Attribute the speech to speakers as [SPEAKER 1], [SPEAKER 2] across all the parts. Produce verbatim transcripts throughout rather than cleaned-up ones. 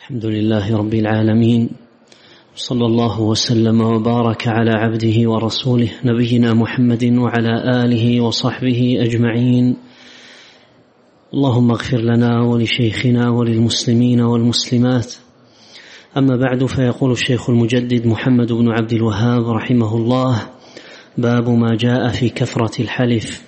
[SPEAKER 1] الحمد لله رب العالمين، صلى الله وسلم وبارك على عبده ورسوله نبينا محمد وعلى آله وصحبه أجمعين. اللهم اغفر لنا ولشيخنا وللمسلمين والمسلمات. أما بعد، فيقول الشيخ المجدد محمد بن عبد الوهاب رحمه الله: باب ما جاء في كثرة الحلف.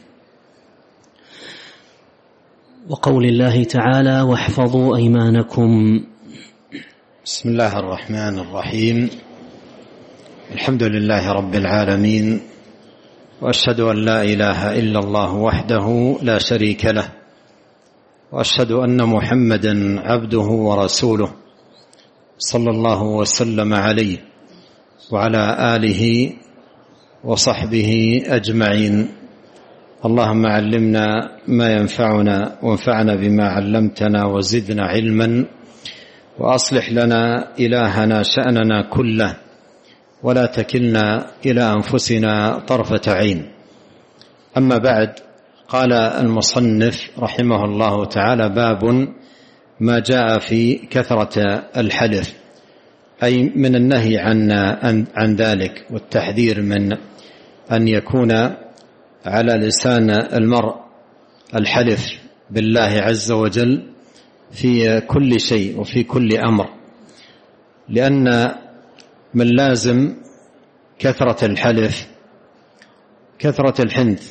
[SPEAKER 1] وقول الله تعالى: واحفظوا أيمانكم.
[SPEAKER 2] بسم الله الرحمن الرحيم. الحمد لله رب العالمين، وأشهد أن لا إله إلا الله وحده لا شريك له، وأشهد أن محمدا عبده ورسوله صلى الله وسلم عليه وعلى آله وصحبه أجمعين. اللهم علمنا ما ينفعنا وانفعنا بما علمتنا وزدنا علما، وأصلح لنا إلهنا شأننا كله، ولا تكلنا إلى أنفسنا طرفة عين. أما بعد، قال المصنف رحمه الله تعالى: باب ما جاء في كثرة الحلف، أي من النهي عن عن ذلك، والتحذير من أن يكون على لسان المرء الحلف بالله عز وجل في كل شيء وفي كل أمر، لأن من لازم كثرة الحلف كثرة الحنث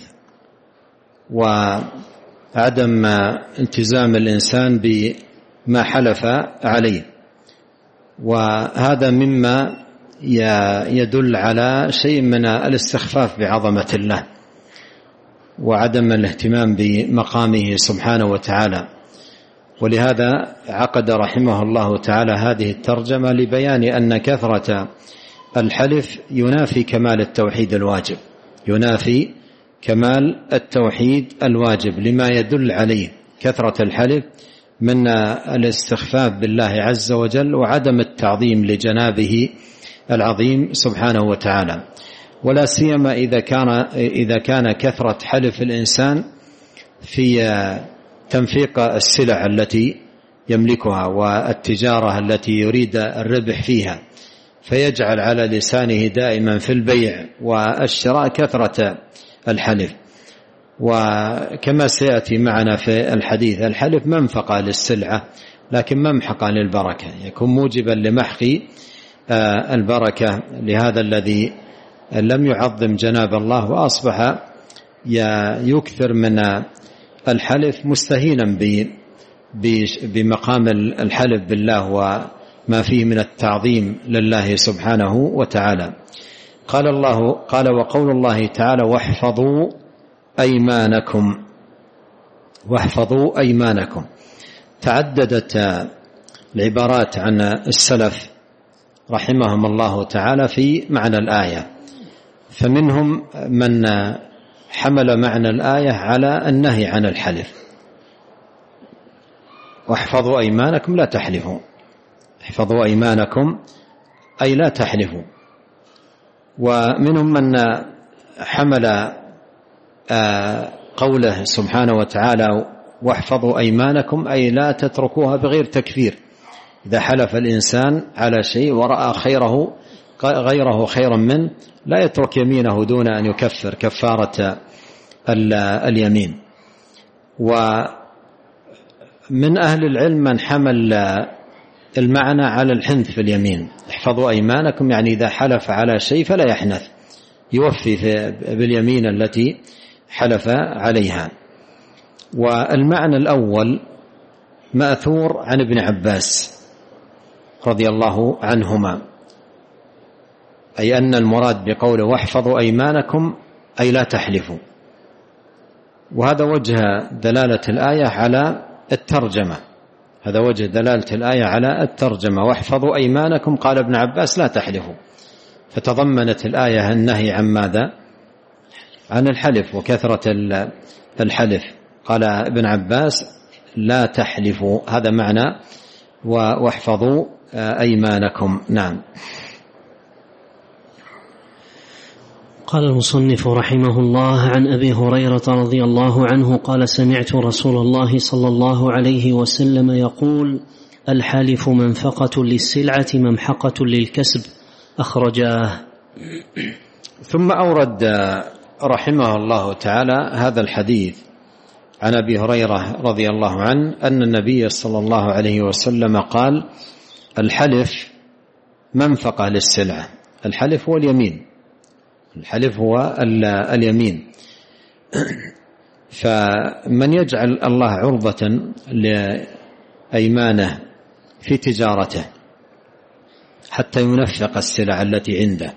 [SPEAKER 2] وعدم التزام الإنسان بما حلف عليه، وهذا مما يدل على شيء من الاستخفاف بعظمة الله وعدم الاهتمام بمقامه سبحانه وتعالى. ولهذا عقد رحمه الله تعالى هذه الترجمة لبيان أن كثرة الحلف ينافي كمال التوحيد الواجب، ينافي كمال التوحيد الواجب، لما يدل عليه كثرة الحلف من الاستخفاف بالله عز وجل وعدم التعظيم لجنابه العظيم سبحانه وتعالى. ولا سيما إذا كان إذا كان كثرة حلف الإنسان في تنفيق السلع التي يملكها والتجارة التي يريد الربح فيها، فيجعل على لسانه دائما في البيع والشراء كثرة الحلف. وكما سيأتي معنا في الحديث، الحلف منفقة للسلعة لكن ممحقة للبركة، يكون موجبا لمحق البركة لهذا الذي لم يعظم جناب الله، وأصبح يكثر من الحلف مستهينا بمقام الحلف بالله وما فيه من التعظيم لله سبحانه وتعالى. قال الله قال وقول الله تعالى: واحفظوا أيمانكم. واحفظوا أيمانكم. تعددت العبارات عن السلف رحمهم الله تعالى في معنى الآية، فمنهم من حمل معنى الآية على النهي عن الحلف: واحفظوا أيمانكم لا تحلفوا، احفظوا أيمانكم أي لا تحلفوا. ومنهم من حمل قوله سبحانه وتعالى: واحفظوا أيمانكم أي لا تتركوها بغير تكفير. إذا حلف الإنسان على شيء ورأى خيره غيره خيرا منه لا يترك يمينه دون أن يكفر كفارة اليمين. ومن أهل العلم من حمل المعنى على الحنث في اليمين: احفظوا أيمانكم يعني إذا حلف على شيء فلا يحنث، يوفي باليمين التي حلف عليها. والمعنى الأول مأثور عن ابن عباس رضي الله عنهما، أي أن المراد بقوله واحفظوا أيمانكم أي لا تحلفوا. وهذا وجه دلالة الآية على الترجمة، هذا وجه دلالة الآية على الترجمة: واحفظوا أيمانكم. قال ابن عباس: لا تحلفوا. فتضمنت الآية النهي عن ماذا؟ عن الحلف وكثرة الحلف. قال ابن عباس: لا تحلفوا، هذا معنى واحفظوا أيمانكم. نعم.
[SPEAKER 1] قال المصنف رحمه الله: عن أبي هريرة رضي الله عنه قال: سمعت رسول الله صلى الله عليه وسلم يقول: الحلف منفقة للسلعة ممحقة للكسب، أخرجاه.
[SPEAKER 2] ثم أورد رحمه الله تعالى هذا الحديث عن أبي هريرة رضي الله عنه أن النبي صلى الله عليه وسلم قال: الحلف منفقة للسلعة. الحلف هو اليمين، الحلف هو اليمين. فمن يجعل الله عرضة لأيمانه في تجارته حتى ينفق السلع التي عنده،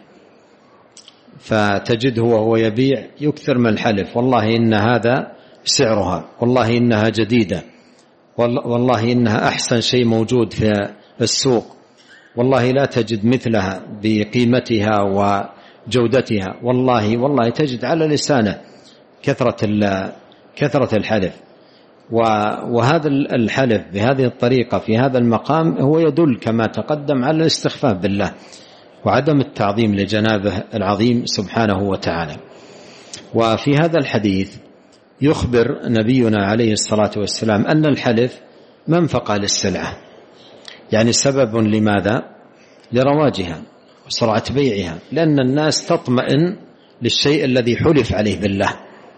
[SPEAKER 2] فتجده وهو يبيع يكثر من الحلف: والله إن هذا سعرها، والله إنها جديدة، والله إنها أحسن شيء موجود في السوق، والله لا تجد مثلها بقيمتها وجودتها، والله والله تجد على لسانه كثرة كثرة الحلف. وهذا الحلف بهذه الطريقة في هذا المقام هو يدل كما تقدم على الاستخفاف بالله وعدم التعظيم لجنابه العظيم سبحانه وتعالى. وفي هذا الحديث يخبر نبينا عليه الصلاة والسلام أن الحلف منفقة للسلعة، يعني سبب لماذا؟ لرواجها وسرعة بيعها، لأن الناس تطمئن للشيء الذي حلف عليه بالله،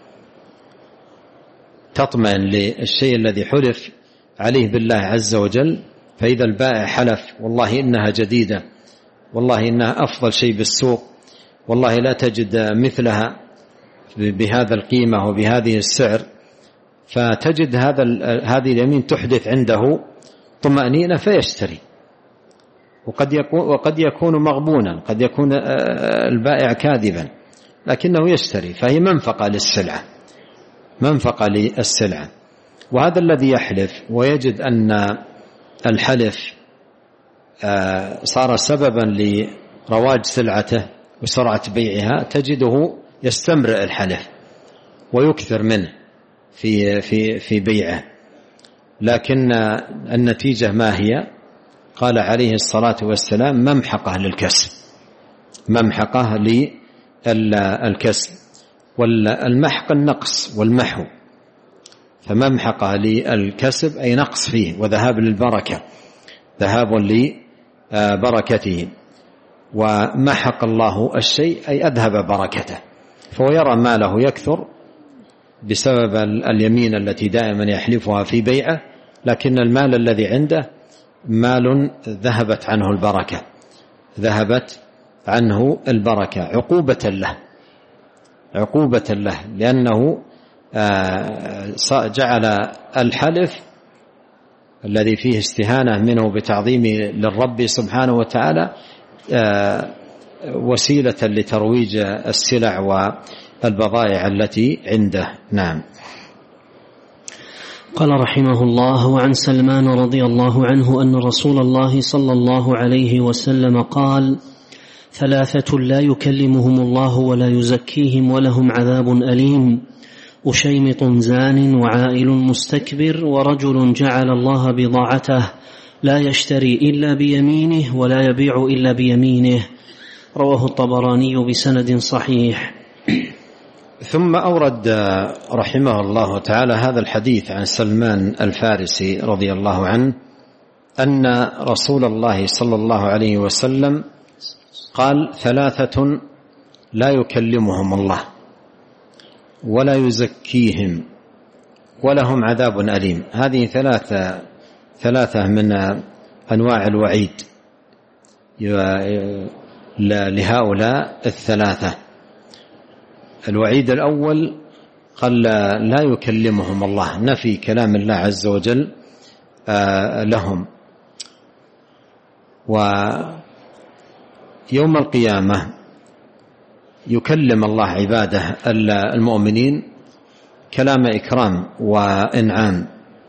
[SPEAKER 2] تطمئن للشيء الذي حلف عليه بالله عز وجل. فإذا البائع حلف: والله إنها جديدة، والله إنها أفضل شيء بالسوق، والله لا تجد مثلها بهذا القيمة وبهذه السعر، فتجد هذا هذه اليمين تحدث عنده طمأنينة فيشتري. وقد يكون وقد يكون مغبونا، قد يكون البائع كاذبا، لكنه يشتري، فهي منفقة للسلعة، منفقة للسلعة. وهذا الذي يحلف ويجد أن الحلف صار سببا لرواج سلعته وسرعة بيعها، تجده يستمرئ الحلف ويكثر منه في في في بيعه. لكن النتيجة ما هي؟ قال عليه الصلاة والسلام: ممحقة للكسب، ممحقة للكسب. والمحق النقص والمحو، فممحقة للكسب أي نقص فيه وذهاب للبركة، ذهاب لبركته. ومحق الله الشيء أي أذهب بركته، فهو يرى ماله يكثر بسبب اليمين التي دائما يحلفها في بيعه، لكن المال الذي عنده مال ذهبت عنه البركة، ذهبت عنه البركة عقوبة له، عقوبة له، لأنه جعل الحلف الذي فيه استهانة منه بتعظيم للرب سبحانه وتعالى وسيلة لترويج السلع والبضائع التي عنده. نعم.
[SPEAKER 1] قال رحمه الله: وعن سلمان رضي الله عنه أن رسول الله صلى الله عليه وسلم قال: ثلاثة لا يكلمهم الله ولا يزكيهم ولهم عذاب أليم: أشيمط زان، وعائل مستكبر، ورجل جعل الله بضاعته لا يشتري إلا بيمينه ولا يبيع إلا بيمينه. رواه الطبراني بسند صحيح.
[SPEAKER 2] ثم أورد رحمه الله تعالى هذا الحديث عن سلمان الفارسي رضي الله عنه أن رسول الله صلى الله عليه وسلم قال: ثلاثة لا يكلمهم الله ولا يزكيهم ولهم عذاب أليم. هذه ثلاثة ثلاثة من أنواع الوعيد لهؤلاء الثلاثة. الوعيد الأول قال: لا يكلمهم الله، نفي كلام الله عز وجل لهم. ويوم القيامة يكلم الله عباده المؤمنين كلام إكرام وإنعام،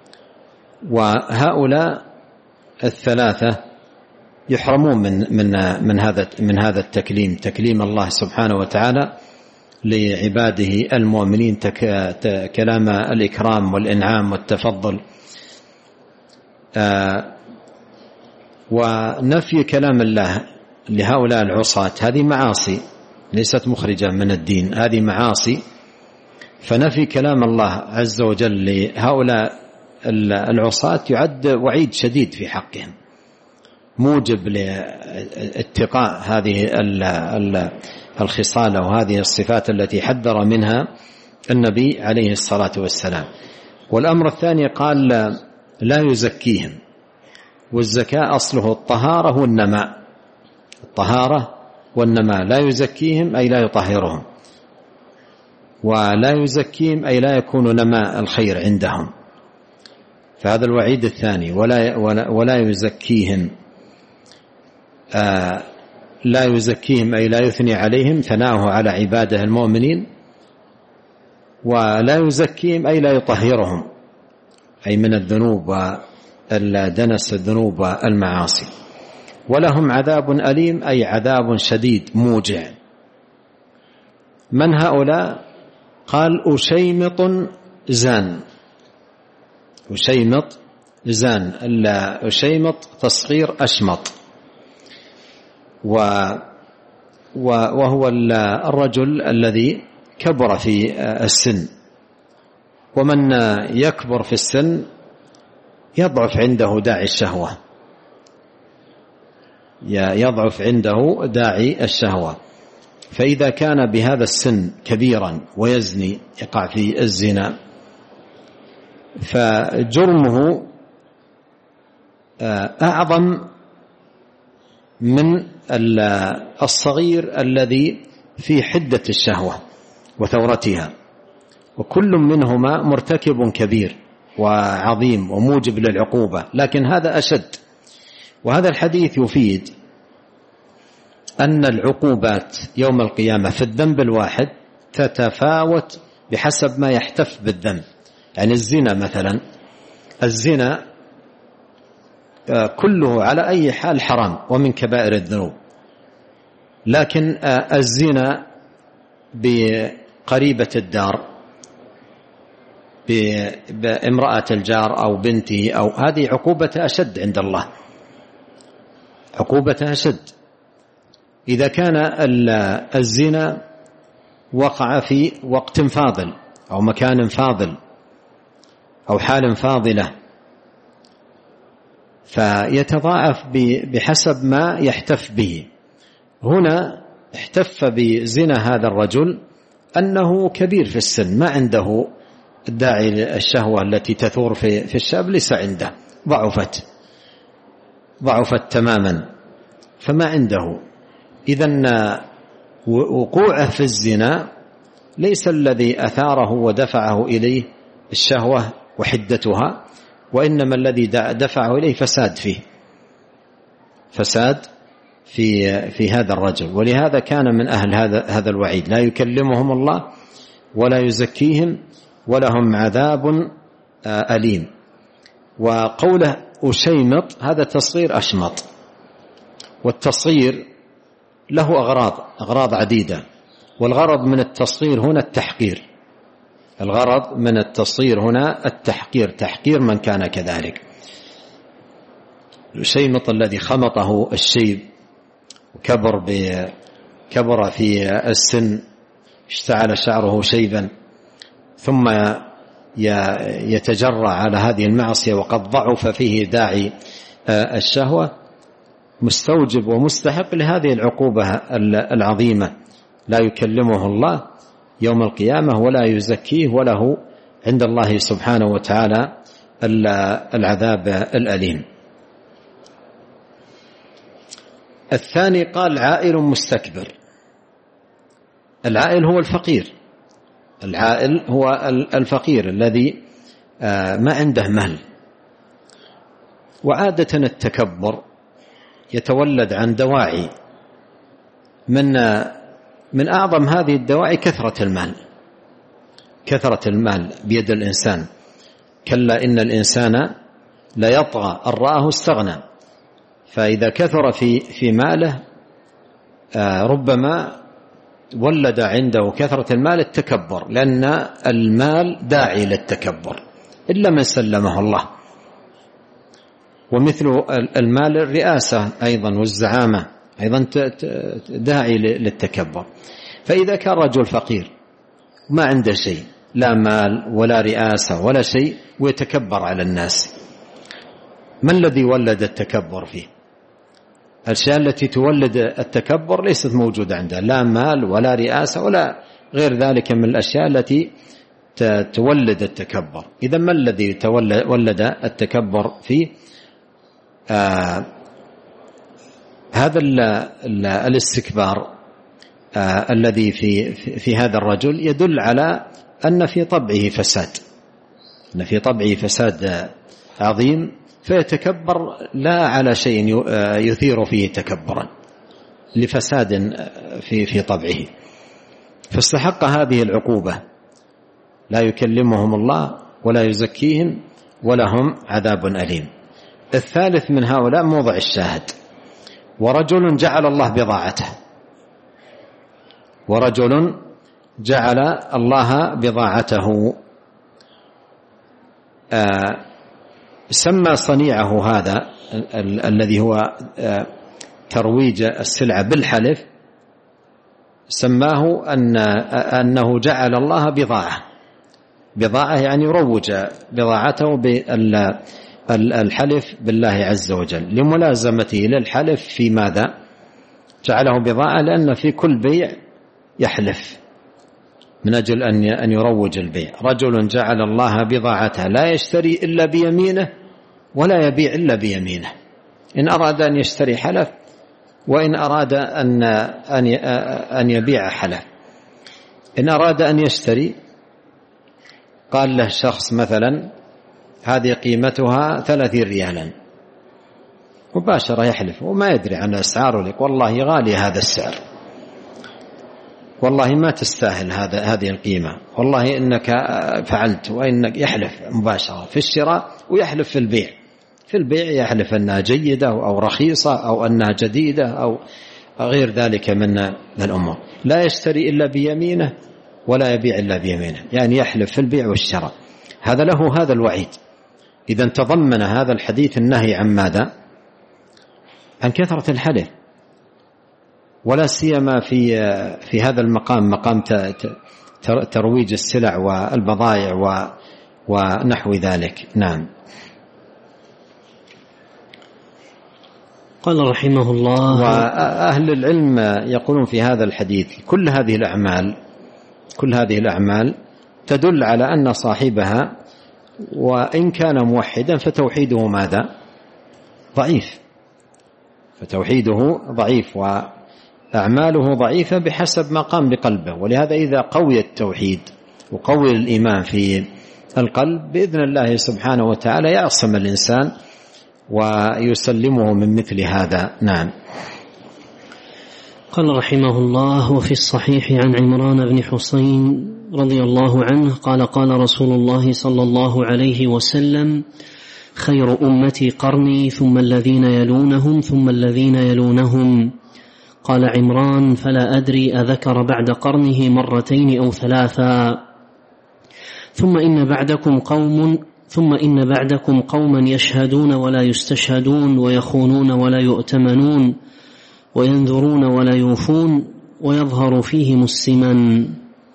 [SPEAKER 2] وهؤلاء الثلاثة يحرمون من من من هذا من هذا التكليم، تكليم الله سبحانه وتعالى لعباده المؤمنين، كلام الإكرام والإنعام والتفضل. ونفي كلام الله لهؤلاء العصاة هذه معاصي ليست مخرجة من الدين، هذه معاصي. فنفي كلام الله عز وجل لهؤلاء العصاة يعد وعيد شديد في حقهم، موجب لاتقاء هذه الخصال وهذه الصفات التي حذر منها النبي عليه الصلاة والسلام. والأمر الثاني قال لا يزكيهم، والزكاة أصله الطهارة والنماء، الطهارة والنماء، لا يزكيهم أي لا يطهرهم، ولا يزكيهم أي لا يكون نماء الخير عندهم، فهذا الوعيد الثاني. ولا, ولا يزكيهم، آه لا يزكيهم أي لا يثني عليهم ثناؤه على عباده المؤمنين، ولا يزكيهم أي لا يطهرهم أي من الذنوب والدنس الذنوب والمعاصي. ولهم عذاب أليم أي عذاب شديد موجع. من هؤلاء؟ قال أشيمط زان، أشيمط زان، أشيمط تصغير أشمط، وهو الرجل الذي كبر في السن، ومن يكبر في السن يضعف عنده داعي الشهوة، يضعف عنده داعي الشهوة، فإذا كان بهذا السن كبيرا ويزني يقع في الزنا فجرمه أعظم من الصغير الذي في حدة الشهوة وثورتها، وكل منهما مرتكب كبير وعظيم وموجب للعقوبة، لكن هذا أشد. وهذا الحديث يفيد أن العقوبات يوم القيامة في الذنب الواحد تتفاوت بحسب ما يحتف بالذنب. يعني الزنا مثلا، الزنا كله على أي حال حرام ومن كبائر الذنوب، لكن الزنا بقريبة الدار، بامرأة الجار أو بنته، أو هذه عقوبتها أشد عند الله، عقوبتها أشد. إذا كان الزنا وقع في وقت فاضل أو مكان فاضل أو حال فاضلة فيتضاعف بحسب ما يحتف به. هنا احتف بزنا هذا الرجل أنه كبير في السن، ما عنده داعي الشهوة التي تثور في الشاب، ليس عنده، ضعفت ضعفت تماما فما عنده. إذن وقوعه في الزنا ليس الذي أثاره ودفعه إليه الشهوة وحدتها، وإنما الذي دفعه إليه فساد فيه، فساد في في هذا الرجل. ولهذا كان من أهل هذا هذا الوعيد، لا يكلمهم الله ولا يزكيهم ولهم عذاب أليم. وقوله أشيمط هذا تصغير أشمط، والتصغير له أغراض أغراض عديدة، والغرض من التصغير هنا التحقير، الغرض من التصغير هنا التحقير، تحقير من كان كذلك. الشيمط الذي خمطه الشيب وكبر كبر في السن، اشتعل شعره شيبا، ثم يتجرأ على هذه المعصية وقد ضعف فيه داعي الشهوة، مستوجب ومستحق لهذه العقوبة العظيمة. لا يكلمه الله يوم القيامة ولا يزكيه، وله عند الله سبحانه وتعالى العذاب الأليم. الثاني قال عائل مستكبر. العائل هو الفقير، العائل هو الفقير الذي ما عنده مال. وعادة التكبر يتولد عن دواعي، من من أعظم هذه الدواعي كثرة المال، كثرة المال بيد الإنسان. كلا إن الإنسان لا يطغى أن رآه استغنى، فإذا كثر في في ماله ربما ولد عنده كثرة المال التكبر، لأن المال داعي للتكبر إلا من سلمه الله. ومثل المال الرئاسة أيضا والزعامة أيضا داعي للتكبر. فإذا كان رجل فقير ما عنده شيء لا مال ولا رئاسة ولا شيء ويتكبر على الناس. ما الذي ولد التكبر فيه؟ الأشياء التي تولد التكبر ليست موجودة عنده، لا مال ولا رئاسة ولا غير ذلك من الأشياء التي تولد التكبر. إذا ما الذي ولد التكبر فيه؟ آه هذا الاستكبار آه الذي في في هذا الرجل يدل على أن في طبعه فساد، أن في طبعه فساد عظيم، فيتكبر لا على شيء يثير فيه تكبرا، لفساد في في طبعه، فاستحق هذه العقوبة. لا يكلمهم الله ولا يزكيهم ولهم عذاب أليم. الثالث من هؤلاء موضع الشاهد: ورجل جعل الله بضاعته، ورجل جعل الله بضاعته. آه سمى صنيعه هذا ال- الذي هو آه ترويج السلعة بالحلف، سماه أن أنه جعل الله بضاعة. بضاعة يعني يروج بضاعته بالحلف بالله عز وجل، لملازمته للحلف في ماذا؟ جعله بضاعة لأن في كل بيع يحلف من أجل أن يروج البيع. رجل جعل الله بضاعته، لا يشتري إلا بيمينه ولا يبيع إلا بيمينه. إن أراد أن يشتري حلف، وإن أراد أن أن يبيع حلف. إن أراد أن يشتري قال له شخص مثلا هذه قيمتها ثلاثين ريالا، مباشرة يحلف وما يدري عن الأسعار، لك والله غالي هذا السعر، والله ما تستاهل هذا هذه القيمة، والله إنك فعلت، وإنك يحلف مباشرة في الشراء ويحلف في البيع. في البيع يحلف أنها جيدة أو رخيصة أو أنها جديدة أو غير ذلك من الأمور. لا يشتري إلا بيمينه ولا يبيع إلا بيمينه، يعني يحلف في البيع والشراء. هذا له هذا الوعيد. إذا تضمن هذا الحديث النهي عن ماذا؟ عن كثرة الحلف، ولا سيما في في هذا المقام، مقام ترويج السلع والبضائع ونحو ذلك. نعم.
[SPEAKER 1] قال رحمه الله:
[SPEAKER 2] وأهل العلم يقولون في هذا الحديث كل هذه الأعمال كل هذه الأعمال تدل على أن صاحبها وإن كان موحدا فتوحيده ماذا؟ ضعيف، فتوحيده ضعيف وأعماله ضعيفة بحسب ما قام بقلبه. ولهذا إذا قوي التوحيد وقوي الإيمان في القلب بإذن الله سبحانه وتعالى يعصم الإنسان ويسلمه من مثل هذا. نعم.
[SPEAKER 1] قال رحمه الله: وفي الصحيح عن عمران بن حسين رضي الله عنه قال: قال رسول الله صلى الله عليه وسلم: خير أمتي قرني ثم الذين يلونهم ثم الذين يلونهم. قال عمران: فلا أدري أذكر بعد قرنه مرتين أو ثلاثا. ثم إن بعدكم قوم ثم إن بعدكم قوما يشهدون ولا يستشهدون، ويخونون ولا يؤتمنون، وينذرون ولا يوفون، ويظهر فيهم السمن.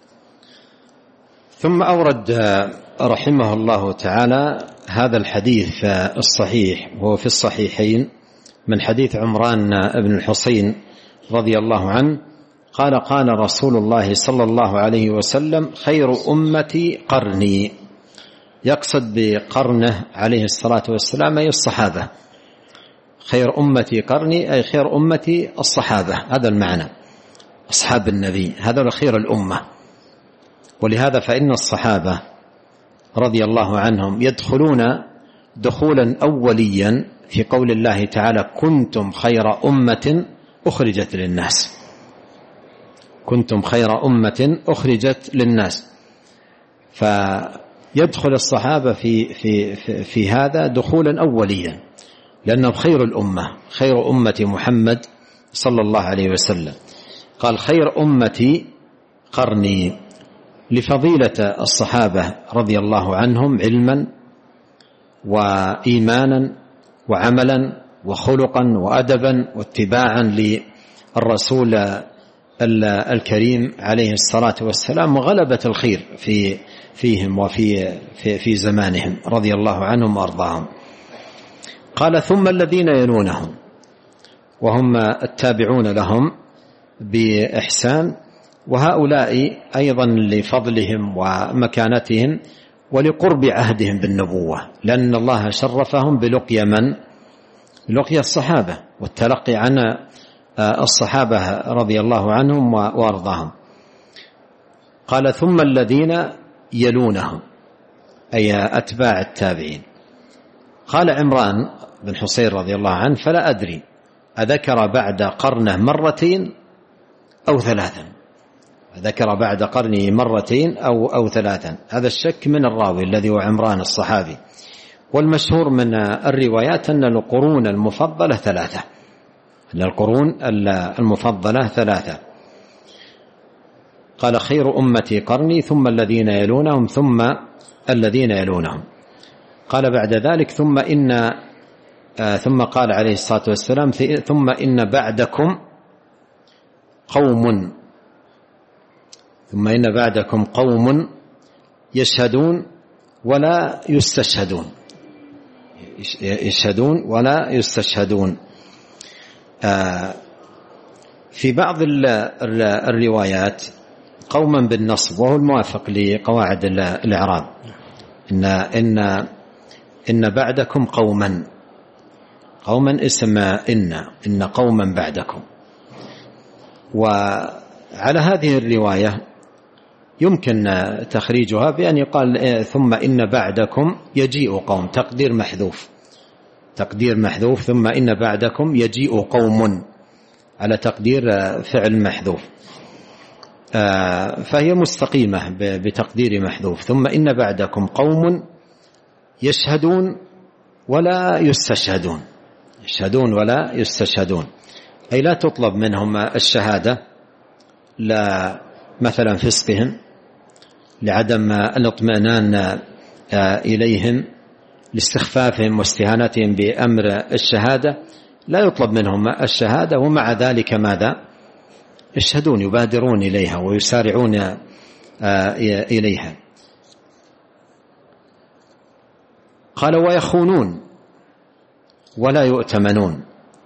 [SPEAKER 2] ثم أورد رحمه الله تعالى هذا الحديث الصحيح وهو في الصحيحين من حديث عمران بن الحسين رضي الله عنه قال: قال رسول الله صلى الله عليه وسلم: خير أمتي قرني. يقصد بقرنه عليه الصلاة والسلام أي الصحابة. خير أمتي قرني أي خير أمتي الصحابة، هذا المعنى، أصحاب النبي، هذا خير الأمة. ولهذا فإن الصحابة رضي الله عنهم يدخلون دخولا أوليا في قول الله تعالى: كنتم خير أمة أخرجت للناس. كنتم خير أمة أخرجت للناس، فيدخل الصحابة في, في, في, في هذا دخولا أوليا لأنهم خير الأمة، خير أمة محمد صلى الله عليه وسلم. قال: خير أمتي قرني، لفضيلة الصحابة رضي الله عنهم علما وإيمانا وعملا وخلقا وأدبا واتباعا للرسول الكريم عليه الصلاة والسلام وغلبة الخير في فيهم وفي في, في زمانهم رضي الله عنهم وأرضاهم. قال ثم الذين يلونهم وهم التابعون لهم بإحسان، وهؤلاء أيضا لفضلهم ومكانتهم ولقرب عهدهم بالنبوة، لأن الله شرفهم بلقيا من؟ لقيا الصحابة والتلقي عن الصحابة رضي الله عنهم وأرضاهم. قال ثم الذين يلونهم أي أتباع التابعين. قال عمران بن حصين رضي الله عنه فلا أدري أذكر بعد قرنه مرتين أو ثلاثا، ذكر بعد قرنه مرتين أو, أو ثلاثا، هذا الشك من الراوي الذي هو عمران الصحابي. والمشهور من الروايات أن القرون المفضلة ثلاثة، أن القرون المفضلة ثلاثة. قال خير أمتي قرني ثم الذين يلونهم ثم الذين يلونهم. قال بعد ذلك ثم إن آه ثم قال عليه الصلاة والسلام ثم إن بعدكم قوم ثم إن بعدكم قوم يشهدون ولا يستشهدون يشهدون ولا يستشهدون. آه في بعض الروايات قوما بالنصب وهو الموافق لقواعد الإعراب، إن إن إن بعدكم قوما، قوما اسم إن إن قوما بعدكم. وعلى هذه الرواية يمكن تخريجها بأن يقال ثم إن بعدكم يجيء قوم، تقدير محذوف تقدير محذوف ثم إن بعدكم يجيء قوم على تقدير فعل محذوف، فهي مستقيمة بتقدير محذوف. ثم إن بعدكم قوم يشهدون ولا يستشهدون يشهدون ولا يستشهدون، أي لا تطلب منهم الشهادة لا مثلا فسقهم، لعدم الاطمئنان إليهم، لاستخفافهم واستهانتهم بأمر الشهادة، لا يطلب منهم الشهادة ومع ذلك ماذا؟ يشهدون، يبادرون إليها ويسارعون إليها. قال ويخونون ولا يؤتمنون،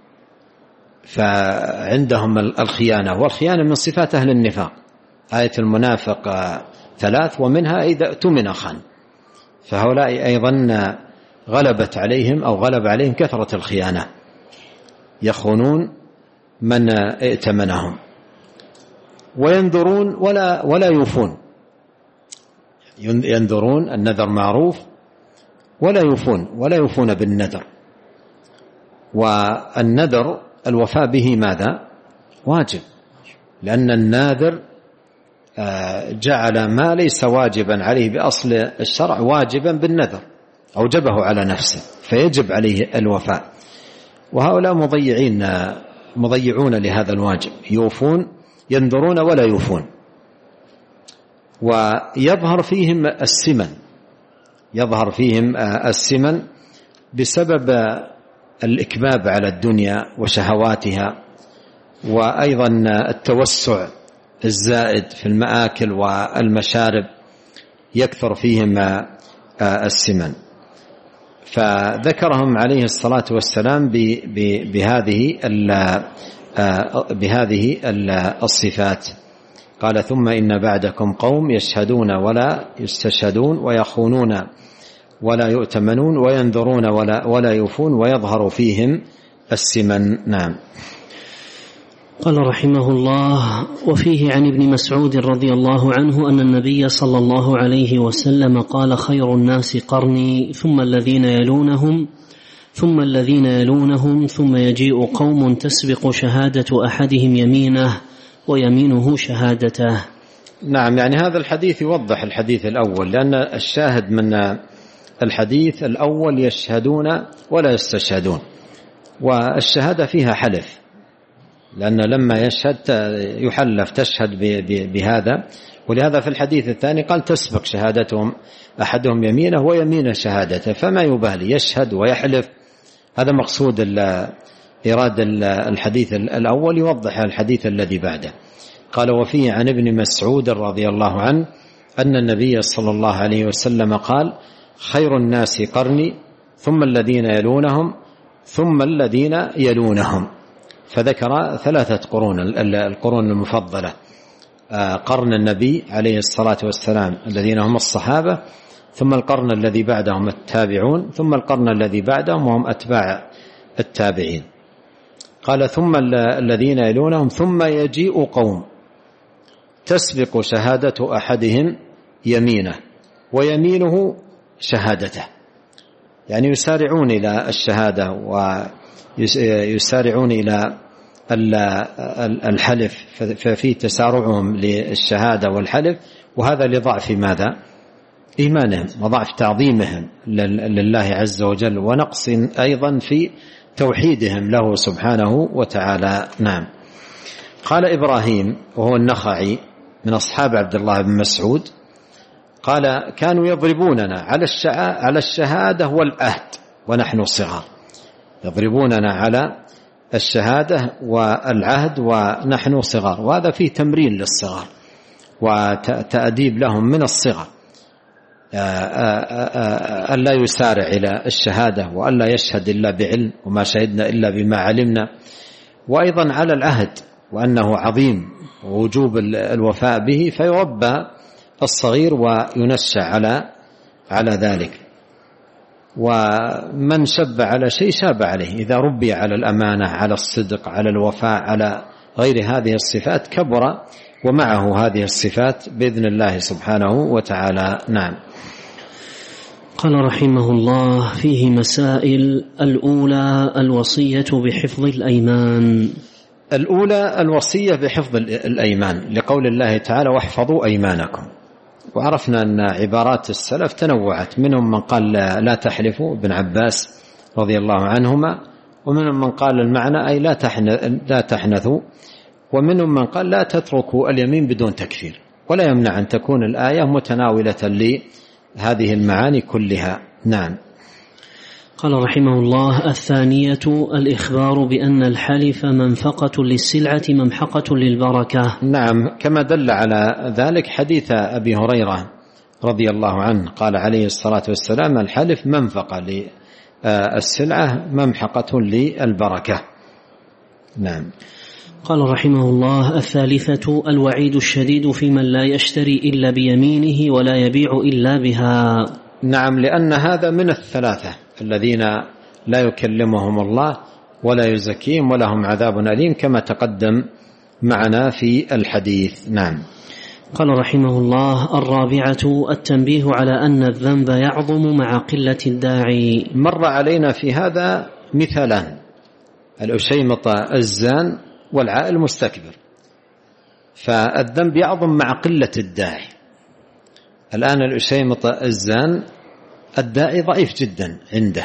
[SPEAKER 2] فعندهم الخيانة، والخيانة من صفات أهل النفاق. آية المنافق ثلاث ومنها إذا اؤتمن خان، فهؤلاء أيضا غلبت عليهم أو غلب عليهم كثرة الخيانة، يخونون من ائتمنهم. وينذرون ولا ولا يوفون، ينذرون النذر معروف ولا يوفون ولا يوفون بالنذر. والنذر الوفاء به ماذا؟ واجب، لأن الناذر جعل ما ليس واجبا عليه بأصل الشرع واجبا بالنذر، أوجبه على نفسه، فيجب عليه الوفاء. وهؤلاء مضيعين مضيعون لهذا الواجب، يوفون ينذرون ولا يوفون. ويظهر فيهم السمن يظهر فيهم السمن بسبب الإكباب على الدنيا وشهواتها، وأيضا التوسع الزائد في المآكل والمشارب يكثر فيهم السمن. فذكرهم عليه الصلاة والسلام بهذه بهذه الصفات. قال ثم إن بعدكم قوم يشهدون ولا يستشهدون ويخونون ولا يؤتمنون وينذرون ولا, ولا يوفون ويظهر فيهم السمن. نعم.
[SPEAKER 1] قال رحمه الله وفيه عن ابن مسعود رضي الله عنه أن النبي صلى الله عليه وسلم قال خير الناس قرني ثم الذين يلونهم ثم الذين يلونهم ثم يجيء قوم تسبق شهادة أحدهم يمينه ويمينه شهادته.
[SPEAKER 2] نعم، يعني هذا الحديث يوضح الحديث الأول، لأن الشاهد من الحديث الأول يشهدون ولا يستشهدون، والشهادة فيها حلف، لأن لما يشهد يحلف تشهد بهذا، ولهذا في الحديث الثاني قال تسبق شهادتهم أحدهم يمينه ويمين شهادته، فما يبالي يشهد ويحلف. هذا مقصود إرادة الحديث الأول، يوضح الحديث الذي بعده. قال: وفيه عن ابن مسعود رضي الله عنه أن النبي صلى الله عليه وسلم قال: خير الناس قرني ثم الذين يلونهم ثم الذين يلونهم. فذكر ثلاثة قرون، القرون المفضلة: قرن النبي عليه الصلاة والسلام الذين هم الصحابة، ثم القرن الذي بعدهم التابعون، ثم القرن الذي بعدهم وهم أتباع التابعين. قال: ثم الذين يلونهم ثم يجيء قوم تسبق شهادة أحدهم يمينه ويمينه شهادته، يعني يسارعون إلى الشهادة ويسارعون إلى الحلف، ففي تسارعهم للشهادة والحلف، وهذا لضعف ماذا؟ إيمانهم وضعف تعظيمهم لله عز وجل، ونقص أيضا في توحيدهم له سبحانه وتعالى. نعم. قال إبراهيم وهو النخعي من أصحاب عبد الله بن مسعود قال: كانوا يضربوننا على على الشهادة والعهد ونحن صغار، يضربوننا على الشهادة والعهد ونحن صغار، وهذا فيه تمرين للصغار وتأديب لهم من الصغر، ألا يسارع إلى الشهادة وألا يشهد إلا بعلم، وما شهدنا إلا بما علمنا، وأيضا على العهد وأنه عظيم ووجوب الوفاء به، فيربى الصغير وينشأ على على ذلك. ومن شب على شيء شاب عليه، إذا ربي على الأمانة، على الصدق، على الوفاء، على غير هذه الصفات كبر ومعه هذه الصفات بإذن الله سبحانه وتعالى. نعم.
[SPEAKER 1] قال رحمه الله: فيه مسائل. الأولى الوصية بحفظ الأيمان.
[SPEAKER 2] الأولى الوصية بحفظ الأيمان، لقول الله تعالى: واحفظوا أيمانكم. وعرفنا أن عبارات السلف تنوعت، منهم من قال لا تحلفوا، ابن عباس رضي الله عنهما، ومنهم من قال المعنى أي لا تحنثوا، ومنهم من قال لا تتركوا اليمين بدون تكفير. ولا يمنع أن تكون الآية متناولة لهذه المعاني كلها. نعم.
[SPEAKER 1] قال رحمه الله: الثانية الإخبار بأن الحلف منفقة للسلعة ممحقة للبركة.
[SPEAKER 2] نعم، كما دل على ذلك حديث أبي هريرة رضي الله عنه قال عليه الصلاة والسلام: الحلف منفقة للسلعة ممحقة للبركة. نعم.
[SPEAKER 1] قال رحمه الله: الثالثة الوعيد الشديد في من لا يشتري إلا بيمينه ولا يبيع إلا بها.
[SPEAKER 2] نعم، لأن هذا من الثلاثة الذين لا يكلمهم الله ولا يزكيهم ولهم عذاب أليم، كما تقدم معنا في الحديث. نعم.
[SPEAKER 1] قال رحمه الله: الرابعة التنبيه على أن الذنب يعظم مع قلة الداعي.
[SPEAKER 2] مر علينا في هذا مثالان: الأشيمط الزان والعائل المستكبر. فالذنب يعظم مع قلة الداعي. الآن الأشيمط الزان الداعي ضعيف جدا عنده،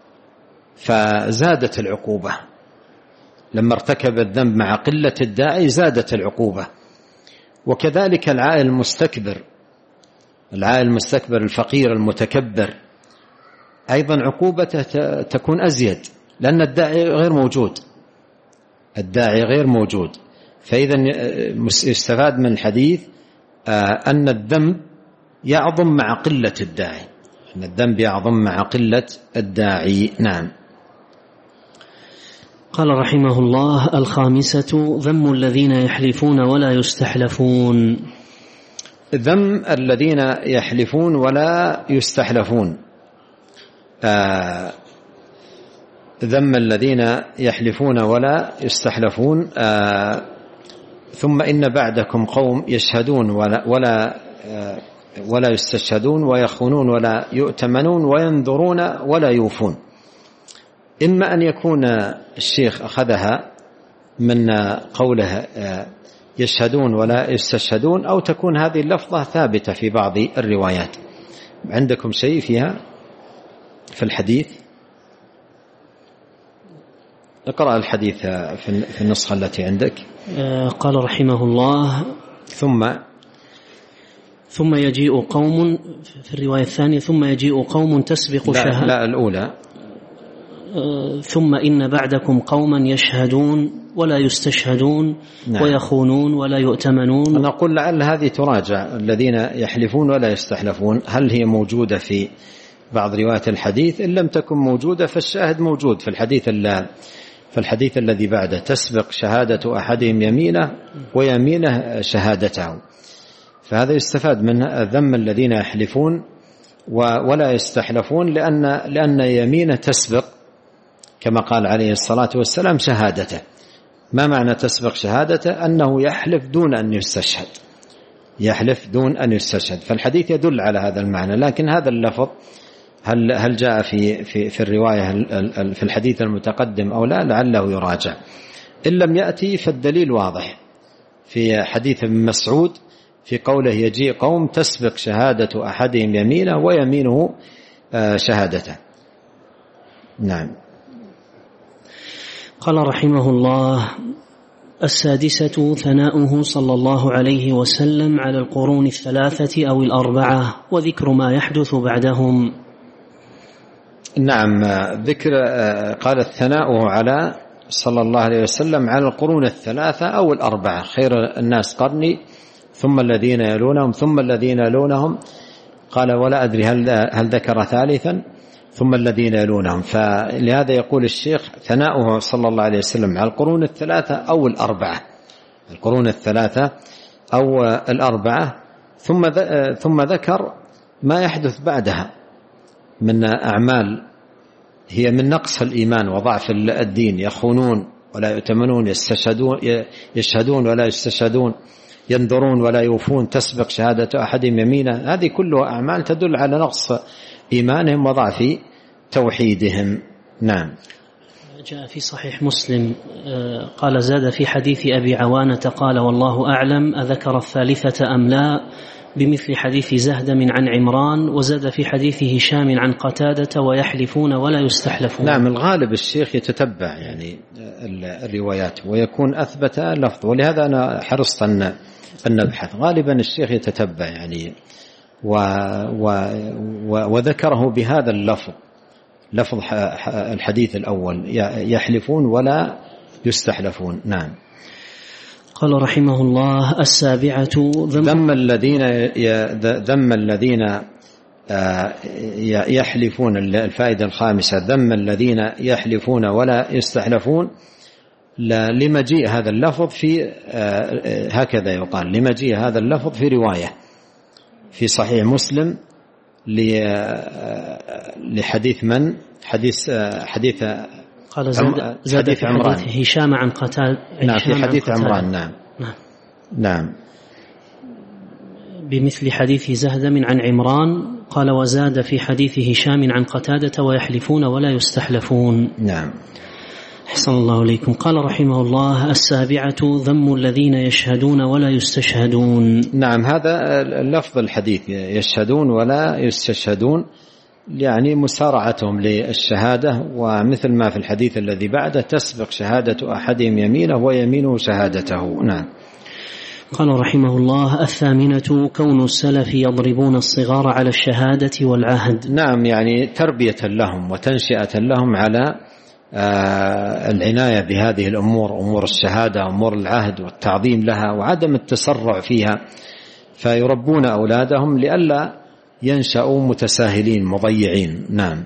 [SPEAKER 2] فزادت العقوبة. لما ارتكب الذنب مع قلة الداعي زادت العقوبة. وكذلك العائل المستكبر، العائل المستكبر الفقير المتكبر، أيضا عقوبته تكون أزيد، لأن الداعي غير موجود، الداعي غير موجود. فإذا يستفاد من الحديث أن الذنب يعظم مع قلة الداعي، أن الذنب يعظم مع قلة الداعي. نعم.
[SPEAKER 1] قال رحمه الله: الخامسة ذم الذين يحلفون ولا يستحلفون.
[SPEAKER 2] ذم الذين يحلفون ولا يستحلفون. آه ذم الذين يحلفون ولا يستحلفون. آه ثم إن بعدكم قوم يشهدون ولا ولا آه ولا يستشهدون ويخونون ولا يؤتمنون وينذرون ولا يوفون. إما أن يكون الشيخ أخذها من قوله يشهدون ولا يستشهدون، أو تكون هذه اللفظة ثابتة في بعض الروايات. عندكم شيء فيها في الحديث؟ اقرأ الحديث في النسخة التي عندك.
[SPEAKER 1] قال رحمه الله: ثم ثم يجيء قوم، في الرواية الثانية ثم يجيء قوم تسبق شهادة.
[SPEAKER 2] لا, لا الأولى.
[SPEAKER 1] ثم إن بعدكم قوما يشهدون ولا يستشهدون. نعم. ويخونون ولا يؤتمنون.
[SPEAKER 2] أنا أقول لعل هذه تراجع، الذين يحلفون ولا يستحلفون هل هي موجودة في بعض روايات الحديث؟ إن لم تكن موجودة فالشاهد موجود في الحديث في الحديث الذي بعده، تسبق شهادة أحدهم يمينه ويمينه شهادته. فهذا يستفاد من ذم الذين يحلفون ولا يستحلفون، لأن لأن يمينه تسبق كما قال عليه الصلاة والسلام شهادته. ما معنى تسبق شهادته؟ أنه يحلف دون أن يستشهد، يحلف دون أن يستشهد. فالحديث يدل على هذا المعنى، لكن هذا اللفظ هل هل جاء في في في الرواية في الحديث المتقدم أو لا؟ لعله يراجع. إن لم يأتي فالدليل واضح في حديث ابن مسعود في قوله يجيء قوم تسبق شهادة أحدهم يمينه ويمينه شهادته. نعم.
[SPEAKER 1] قال رحمه الله: السادسة ثناؤه صلى الله عليه وسلم على القرون الثلاثة أو الأربعة، وذكر ما يحدث بعدهم.
[SPEAKER 2] نعم، ذكر قال الثناؤه على صلى الله عليه وسلم على القرون الثلاثة أو الأربعة، خير الناس قرني ثم الذين يلونهم ثم الذين يلونهم، قال ولا أدري هل هل ذكر ثالثا ثم الذين يلونهم. فلهذا يقول الشيخ ثناؤه صلى الله عليه وسلم على القرون الثلاثة أو الأربعة، القرون الثلاثة أو الأربعة، ثم ثم ذكر ما يحدث بعدها من أعمال هي من نقص الإيمان وضعف الدين، يخونون ولا يؤتمنون، يستشهدون يشهدون ولا يستشهدون، ينذرون ولا يوفون، تسبق شهادة أحدهم يمينه. هذه كلها أعمال تدل على نقص إيمانهم وضعف توحيدهم. نعم.
[SPEAKER 1] جاء في صحيح مسلم قال زاد في حديث أبي عوانة قال والله أعلم أذكر الثالثة أم لا، بمثل حديث زهدم عن عمران، وزاد في حديث هشام عن قتادة ويحلفون ولا يستحلفون.
[SPEAKER 2] نعم، الغالب الشيخ يتتبع يعني الروايات ويكون أثبت لفظ، ولهذا أنا حرصت أن نبحث. غالبا الشيخ يتتبع يعني و و وذكره بهذا اللفظ، لفظ الحديث الأول يحلفون ولا يستحلفون. نعم.
[SPEAKER 1] قال رحمه الله: السابعة
[SPEAKER 2] ذم الذين ذم الذين يحلفون. الفائدة الخامسة ذم الذين يحلفون ولا يستحلفون، لمجيء هذا اللفظ في هكذا يقال لمجيء هذا اللفظ في رواية في صحيح مسلم لحديث من حديث حديث
[SPEAKER 1] قال زاد, زاد حديث في عمران حديث هشام عن قتادة.
[SPEAKER 2] نعم، في حديث عمران. نعم.
[SPEAKER 1] نعم
[SPEAKER 2] نعم
[SPEAKER 1] بمثل حديث زهدم عن عمران قال وزاد في حديث هشام عن قتادة ويحلفون ولا يستحلفون.
[SPEAKER 2] نعم.
[SPEAKER 1] أحسن الله إليكم. قال رحمه الله: السابعة ذم الذين يشهدون ولا يستشهدون.
[SPEAKER 2] نعم، هذا اللفظ الحديث يشهدون ولا يستشهدون، يعني مسارعتهم للشهادة، ومثل ما في الحديث الذي بعده تسبق شهادة أحدهم يمينه ويمينه شهادته. نعم.
[SPEAKER 1] قال رحمه الله: الثامنة كون السلف يضربون الصغار على الشهادة والعهد.
[SPEAKER 2] نعم، يعني تربية لهم وتنشئة لهم على العناية بهذه الأمور، أمور الشهادة، أمور العهد والتعظيم لها وعدم التسرع فيها، فيربون أولادهم لئلا ينشأوا متساهلين مضيعين. نعم.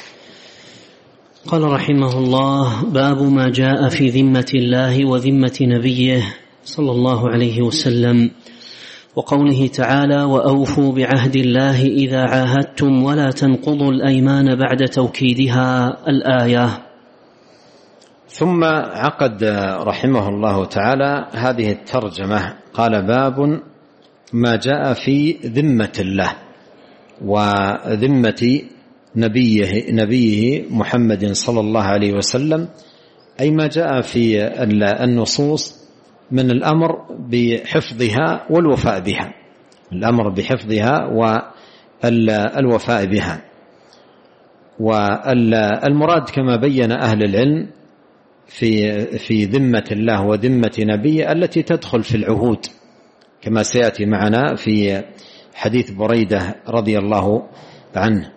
[SPEAKER 1] قال رحمه الله: باب ما جاء في ذمة الله وذمة نبيه صلى الله عليه وسلم، وقوله تعالى: وأوفوا بعهد الله إذا عاهدتم ولا تنقضوا الأيمان بعد توكيدها، الآية.
[SPEAKER 2] ثم عقد رحمه الله تعالى هذه الترجمة، قال: باب ما جاء في ذمة الله وذمة نبيه نبيه محمد صلى الله عليه وسلم، أي ما جاء في النصوص من الأمر بحفظها والوفاء بها، الأمر بحفظها والوفاء بها. والمراد كما بين أهل العلم في في ذمة الله وذمة نبيه التي تدخل في العهود، كما سيأتي معنا في حديث بريدة رضي الله عنه.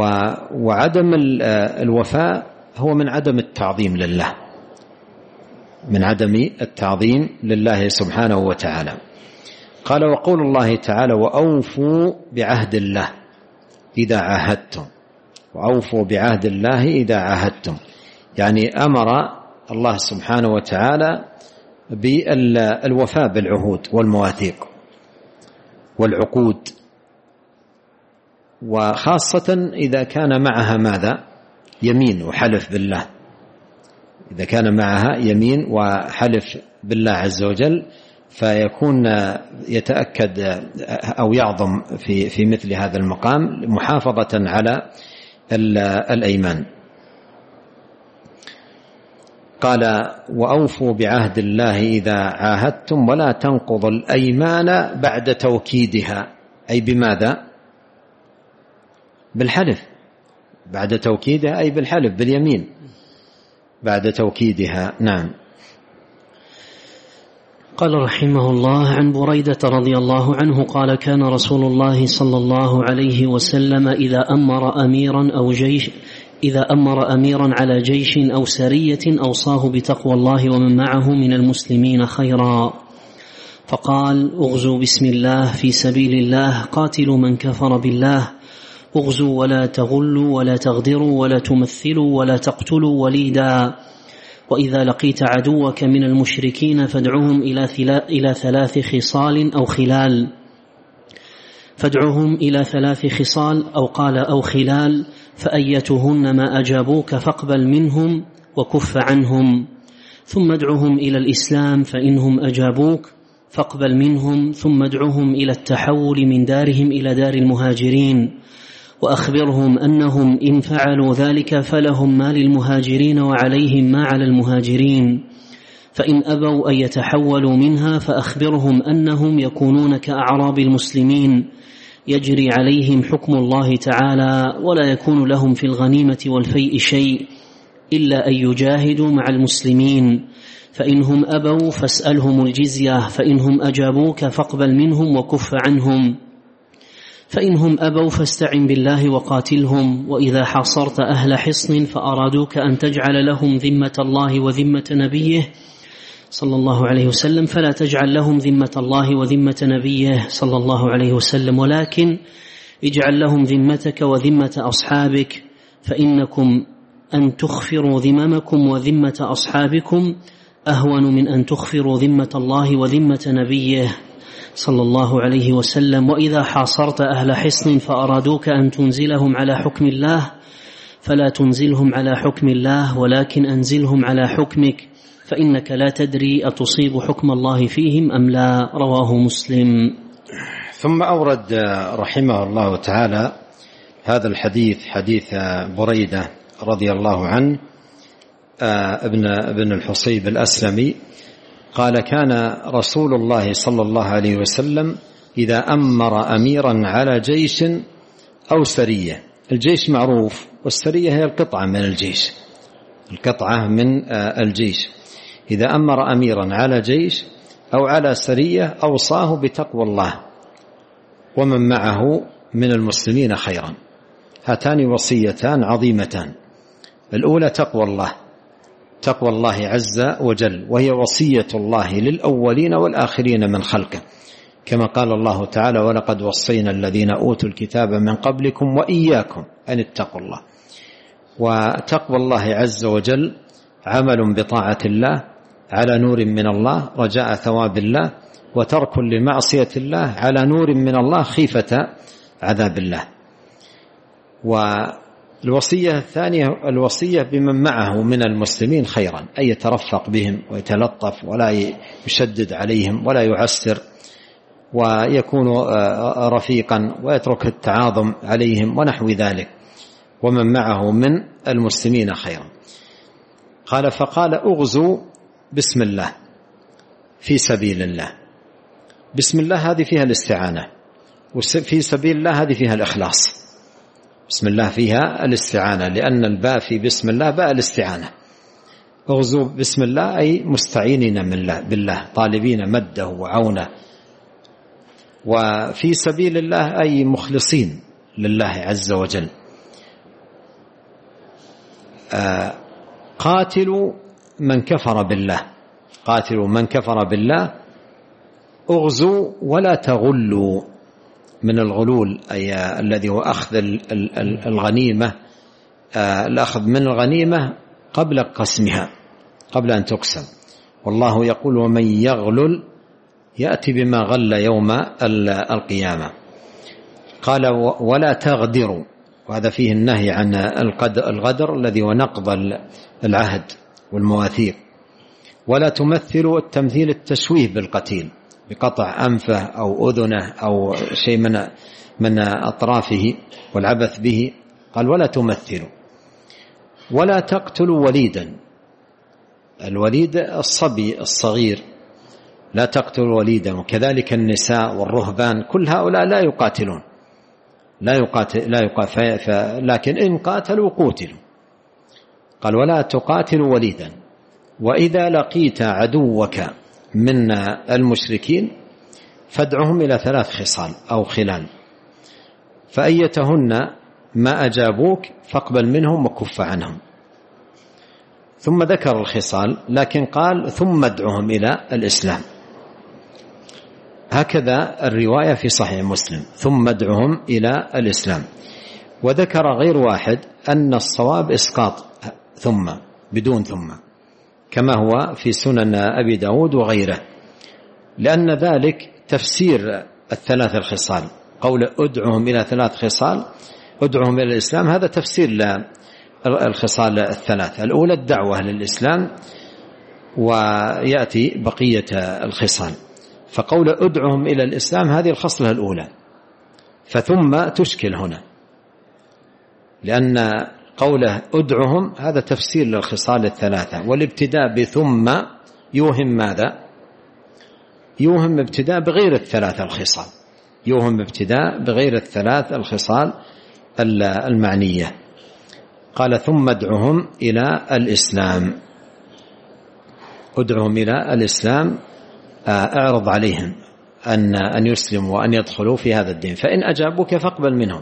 [SPEAKER 2] وعدم الوفاء هو من عدم التعظيم لله، من عدم التعظيم لله سبحانه وتعالى. قال: وقول الله تعالى: وأوفوا بعهد الله إذا عاهدتم. وأوفوا بعهد الله إذا عاهدتم، يعني أمر الله سبحانه وتعالى بالوفاء بالعهود والمواثيق والعقود، وخاصة إذا كان معها ماذا؟ يمين وحلف بالله. إذا كان معها يمين وحلف بالله عز وجل فيكون يتأكد أو يعظم في في مثل هذا المقام محافظة على الأيمان. قال: وأوفوا بعهد الله إذا عاهدتم ولا تنقضوا الأيمان بعد توكيدها. أي بماذا؟ بالحلف. بعد توكيدها أي بالحلف، باليمين بعد توكيدها. نعم.
[SPEAKER 1] قال رحمه الله: عن بريدة رضي الله عنه قال: كان رسول الله صلى الله عليه وسلم إذا أمر أميرا أو جيش إذا أمر أميرا على جيش أو سرية أوصاه بتقوى الله ومن معه من المسلمين خيرا، فقال: اغزوا بسم الله في سبيل الله، قاتلوا من كفر بالله، اغزوا ولا تغلوا ولا تغدروا ولا تمثلوا ولا تقتلوا وليدا، وإذا لقيت عدوك من المشركين فادعهم إلى ثلاث خصال أو خلال فادعهم إلى ثلاث خصال أو قال أو خلال، فأيتهن ما أجابوك فاقبل منهم وكف عنهم، ثم ادعهم إلى الإسلام فإنهم أجابوك فاقبل منهم، ثم ادعهم إلى التحول من دارهم إلى دار المهاجرين، وأخبرهم أنهم إن فعلوا ذلك فلهم ما للمهاجرين وعليهم ما على المهاجرين، فإن أبوا أن يتحولوا منها فأخبرهم أنهم يكونون كأعراب المسلمين يجري عليهم حكم الله تعالى، ولا يكون لهم في الغنيمة والفيء شيء إلا أن يجاهدوا مع المسلمين، فإنهم أبوا فاسألهم الجزية، فإنهم أجابوك فاقبل منهم وكف عنهم، فإنهم أبوا فاستعن بالله وقاتلهم، وإذا حاصرت أهل حصن فأرادوك أن تجعل لهم ذمة الله وذمة نبيه صلى الله عليه وسلم فلا تجعل لهم ذمة الله وذمة نبيه صلى الله عليه وسلم، ولكن اجعل لهم ذمتك وذمة أصحابك، فإنكم أن تخفروا ذممكم وذمة أصحابكم أهون من أن تخفروا ذمة الله وذمة نبيه صلى الله عليه وسلم. وإذا حاصرت أهل حصن فأرادوك أن تنزلهم على حكم الله فلا تنزلهم على حكم الله، ولكن أنزلهم على حكمك، فإنك لا تدري أتصيب حكم الله فيهم أم لا. رواه مسلم.
[SPEAKER 2] ثم أورد رحمه الله تعالى هذا الحديث، حديث بريدة رضي الله عنه ابن ابن الحصيب الأسلمي قال: كان رسول الله صلى الله عليه وسلم إذا أمر أميرا على جيش أو سرية. الجيش معروف، والسرية هي القطعة من الجيش، القطعة من الجيش. إذا أمر أميرا على جيش أو على سرية أوصاه بتقوى الله ومن معه من المسلمين خيرا. هاتان وصيتان عظيمتان. الأولى تقوى الله، تقوى الله عز وجل، وهي وصية الله للأولين والآخرين من خلقه، كما قال الله تعالى: ولقد وصينا الذين أوتوا الكتاب من قبلكم وإياكم أن اتقوا الله. وتقوى الله عز وجل عمل بطاعة الله على نور من الله رجاء ثواب الله، وترك لمعصية الله على نور من الله خيفة عذاب الله. والوصية الثانية الوصية بمن معه من المسلمين خيرا، أي يترفق بهم ويتلطف ولا يشدد عليهم ولا يعسر، ويكون رفيقا ويترك التعاظم عليهم ونحو ذلك، ومن معه من المسلمين خيرا. قال: فقال: اغزوا بسم الله في سبيل الله. بسم الله هذه فيها الاستعانة، وفي سبيل الله هذه فيها الإخلاص. بسم الله فيها الاستعانة، لأن الباء في بسم الله باء الاستعانة. اغزوا بسم الله أي مستعينين من الله بالله، طالبين مده وعونه. وفي سبيل الله أي مخلصين لله عز وجل. آه قاتلوا من كفر بالله، قاتلوا من كفر بالله اغزوا ولا تغلوا، من الغلول أي الذي هو أخذ الغنيمة، الأخذ من الغنيمة قبل قسمها، قبل أن تقسم. والله يقول ومن يغلل يأتي بما غل يوم القيامة. قال ولا تغدروا، وهذا فيه النهي عن الغدر الذي هو نقض العهد والمواثيق. ولا تمثلوا، التمثيل التشويه بالقتيل بقطع أنفه أو أذنه أو شيء من من أطرافه والعبث به. قال ولا تمثلوا. ولا تقتلوا وليدا، الوليد الصبي الصغير، لا تقتلوا وليدا. وكذلك النساء والرهبان كل هؤلاء لا يقاتلون، لا يقاتل لا يقاتل لكن إن قاتلوا قوتلوا. قال ولا تقاتلوا وليدا. وإذا لقيت عدوك من المشركين فادعهم إلى ثلاث خصال أو خلال، فأيتهن ما أجابوك فاقبل منهم وكف عنهم. ثم ذكر الخصال لكن قال ثم ادعهم إلى الإسلام، هكذا الرواية في صحيح مسلم، ثم ادعهم إلى الإسلام. وذكر غير واحد أن الصواب إسقاط ثم بدون ثم، كما هو في سنن أبي داود وغيره، لأن ذلك تفسير الثلاث الخصال. قول ادعهم إلى ثلاث خصال، ادعهم إلى الإسلام، هذا تفسير الخصال الثلاث. الأولى الدعوة للإسلام، ويأتي بقية الخصال. فقول ادعهم إلى الإسلام هذه الخصلة الأولى، فثم تشكل هنا، لأن قوله ادعهم هذا تفسير للخصال الثلاثة. والابتداء بثم يوهم ماذا؟ يوهم ابتداء بغير الثلاث الخصال، يوهم ابتداء بغير الثلاث الخصال المعنية. قال ثم ادعهم إلى الإسلام، ادعهم إلى الإسلام، اعرض عليهم أن أن يسلموا وأن يدخلوا في هذا الدين، فإن أجابوك فاقبل منهم.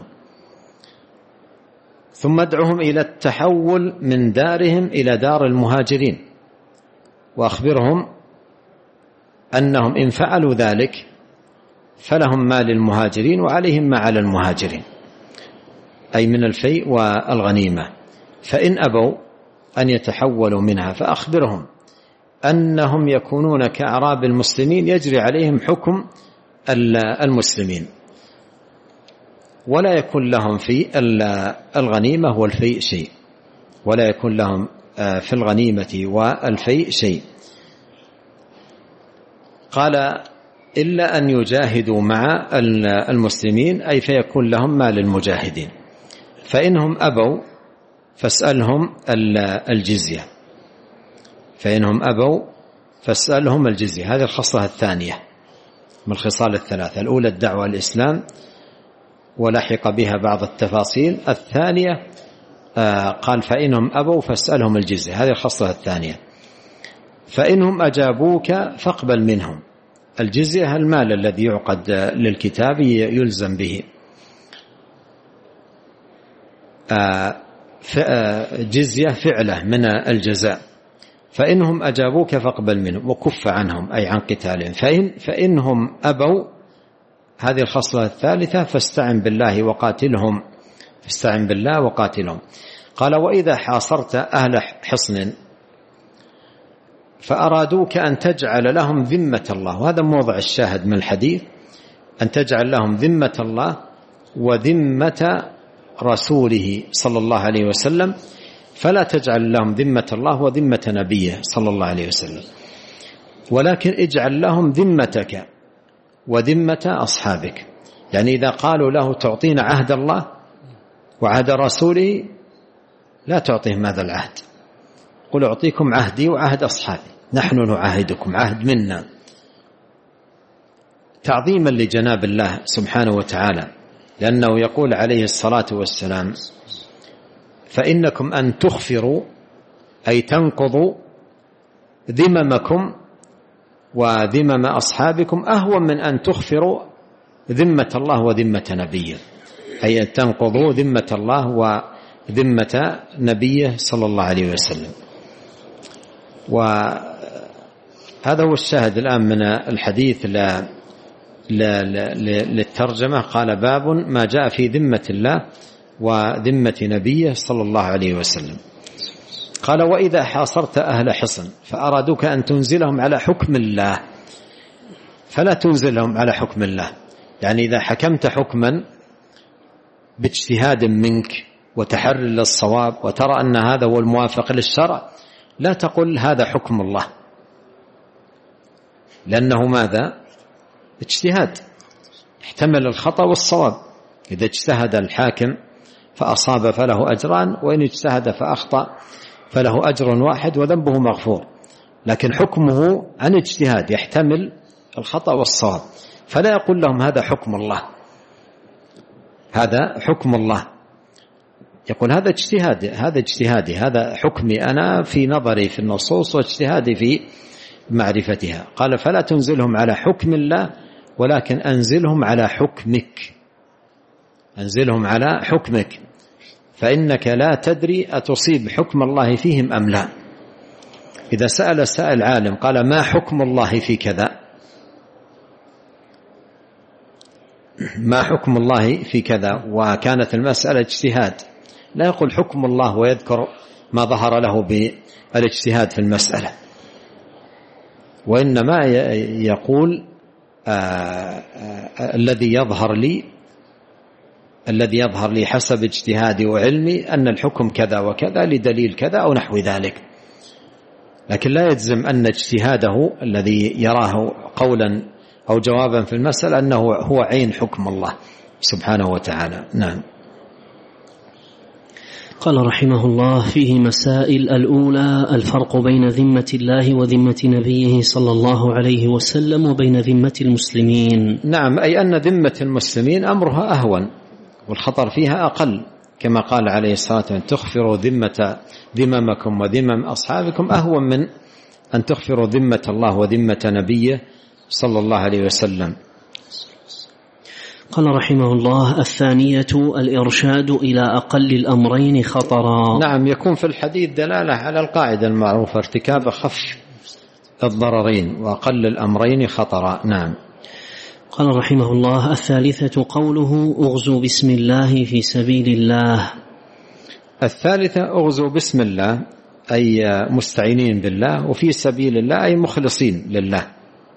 [SPEAKER 2] ثم ادعهم إلى التحول من دارهم إلى دار المهاجرين، وأخبرهم أنهم إن فعلوا ذلك فلهم ما للمهاجرين وعليهم ما على المهاجرين، أي من الفيء والغنيمة. فإن أبوا أن يتحولوا منها فأخبرهم أنهم يكونون كأعراب المسلمين يجري عليهم حكم المسلمين، ولا يكون لهم في الغنيمة والفيء شيء، ولا يكون لهم في الغنيمة والفيء شيء. قال إلا أن يجاهدوا مع المسلمين، أي فيكون لهم ما للمجاهدين. فإنهم أبوا فاسألهم الجزية، فإنهم أبوا فاسألهم الجزية. هذه الخصلة الثانية من الخصال الثلاثة، الأولى الدعوة الإسلام ولحق بها بعض التفاصيل. الثانية قال فإنهم أبوا فاسألهم الجزية، هذه الخصلة الثانية. فإنهم أجابوك فاقبل منهم. الجزية المال الذي يعقد للكتاب يلزم به، جزية فعلة من الجزاء. فإنهم أجابوك فاقبل منهم وكف عنهم، أي عن قتالهم. فإن فإنهم أبوا، هذه الخصلة الثالثة، فاستعن بالله وقاتلهم، فاستعن بالله وقاتلهم. قال وإذا حاصرت أهل حصن فأرادوك أن تجعل لهم ذمة الله، وهذا موضع الشاهد من الحديث، أن تجعل لهم ذمة الله وذمة رسوله صلى الله عليه وسلم، فلا تجعل لهم ذمة الله وذمة نبيه صلى الله عليه وسلم، ولكن اجعل لهم ذمتك وذمة أصحابك. يعني إذا قالوا له تعطينا عهد الله وعهد رسوله، لا تعطيهم هذا العهد، قل أعطيكم عهدي وعهد أصحابي، نحن نعاهدكم عهد منا، تعظيما لجناب الله سبحانه وتعالى، لأنه يقول عليه الصلاة والسلام فإنكم أن تخفروا أي تنقضوا ذممكم وذمم أصحابكم أهون من أن تخفروا ذمة الله وذمة نبيه، أي أن تنقضوا ذمة الله وذمة نبيه صلى الله عليه وسلم. وهذا هذا هو الشاهد الآن من الحديث لا لا لا للترجمة. قال باب ما جاء في ذمة الله وذمة نبيه صلى الله عليه وسلم. قال وإذا حاصرت أهل حصن فأرادوك أن تنزلهم على حكم الله فلا تنزلهم على حكم الله. يعني إذا حكمت حكما باجتهاد منك وتحري للصواب وترى أن هذا هو الموافق للشرع لا تقل هذا حكم الله، لأنه ماذا؟ اجتهاد يحتمل الخطأ والصواب. إذا اجتهد الحاكم فأصاب فله أجران، وإن اجتهد فأخطأ فله أجر واحد وذنبه مغفور. لكن حكمه عن اجتهاد يحتمل الخطأ والصواب، فلا يقول لهم هذا حكم الله، هذا حكم الله. يقول هذا اجتهاد، هذا اجتهادي، هذا حكمي أنا في نظري في النصوص واجتهادي في معرفتها. قال فلا تنزلهم على حكم الله ولكن أنزلهم على حكمك، أنزلهم على حكمك، فإنك لا تدري أتصيب حكم الله فيهم أم لا. إذا سأل سائل عالم قال ما حكم الله في كذا، ما حكم الله في كذا، وكانت المسألة اجتهاد، لا يقول حكم الله ويذكر ما ظهر له بالاجتهاد في المسألة، وإنما يقول آآ آآ الذي يظهر لي الذي يظهر لي حسب اجتهادي وعلمي أن الحكم كذا وكذا لدليل كذا أو نحو ذلك. لكن لا يجزم أن اجتهاده الذي يراه قولا أو جوابا في المسألة أنه هو عين حكم الله سبحانه وتعالى. نعم.
[SPEAKER 1] قال رحمه الله فيه مسائل. الأولى الفرق بين ذمة الله وذمة نبيه صلى الله عليه وسلم وبين ذمة المسلمين.
[SPEAKER 2] نعم، أي أن ذمة المسلمين أمرها أهون والخطر فيها أقل، كما قال عليه الصلاة والسلام تخفروا ذمة ذممكم وذمم أصحابكم أهون من أن تخفروا ذمة الله وذمة نبيه صلى الله عليه وسلم.
[SPEAKER 1] قال رحمه الله الثانية الإرشاد إلى أقل الأمرين خطرا.
[SPEAKER 2] نعم، يكون في الحديث دلالة على القاعدة المعروفة ارتكاب خف الضررين وأقل الأمرين خطرا. نعم.
[SPEAKER 1] قال رحمه الله الثالثة قوله أغزوا بسم الله في سبيل الله.
[SPEAKER 2] الثالثة أغزوا بسم الله أي مستعينين بالله، وفي سبيل الله أي مخلصين لله.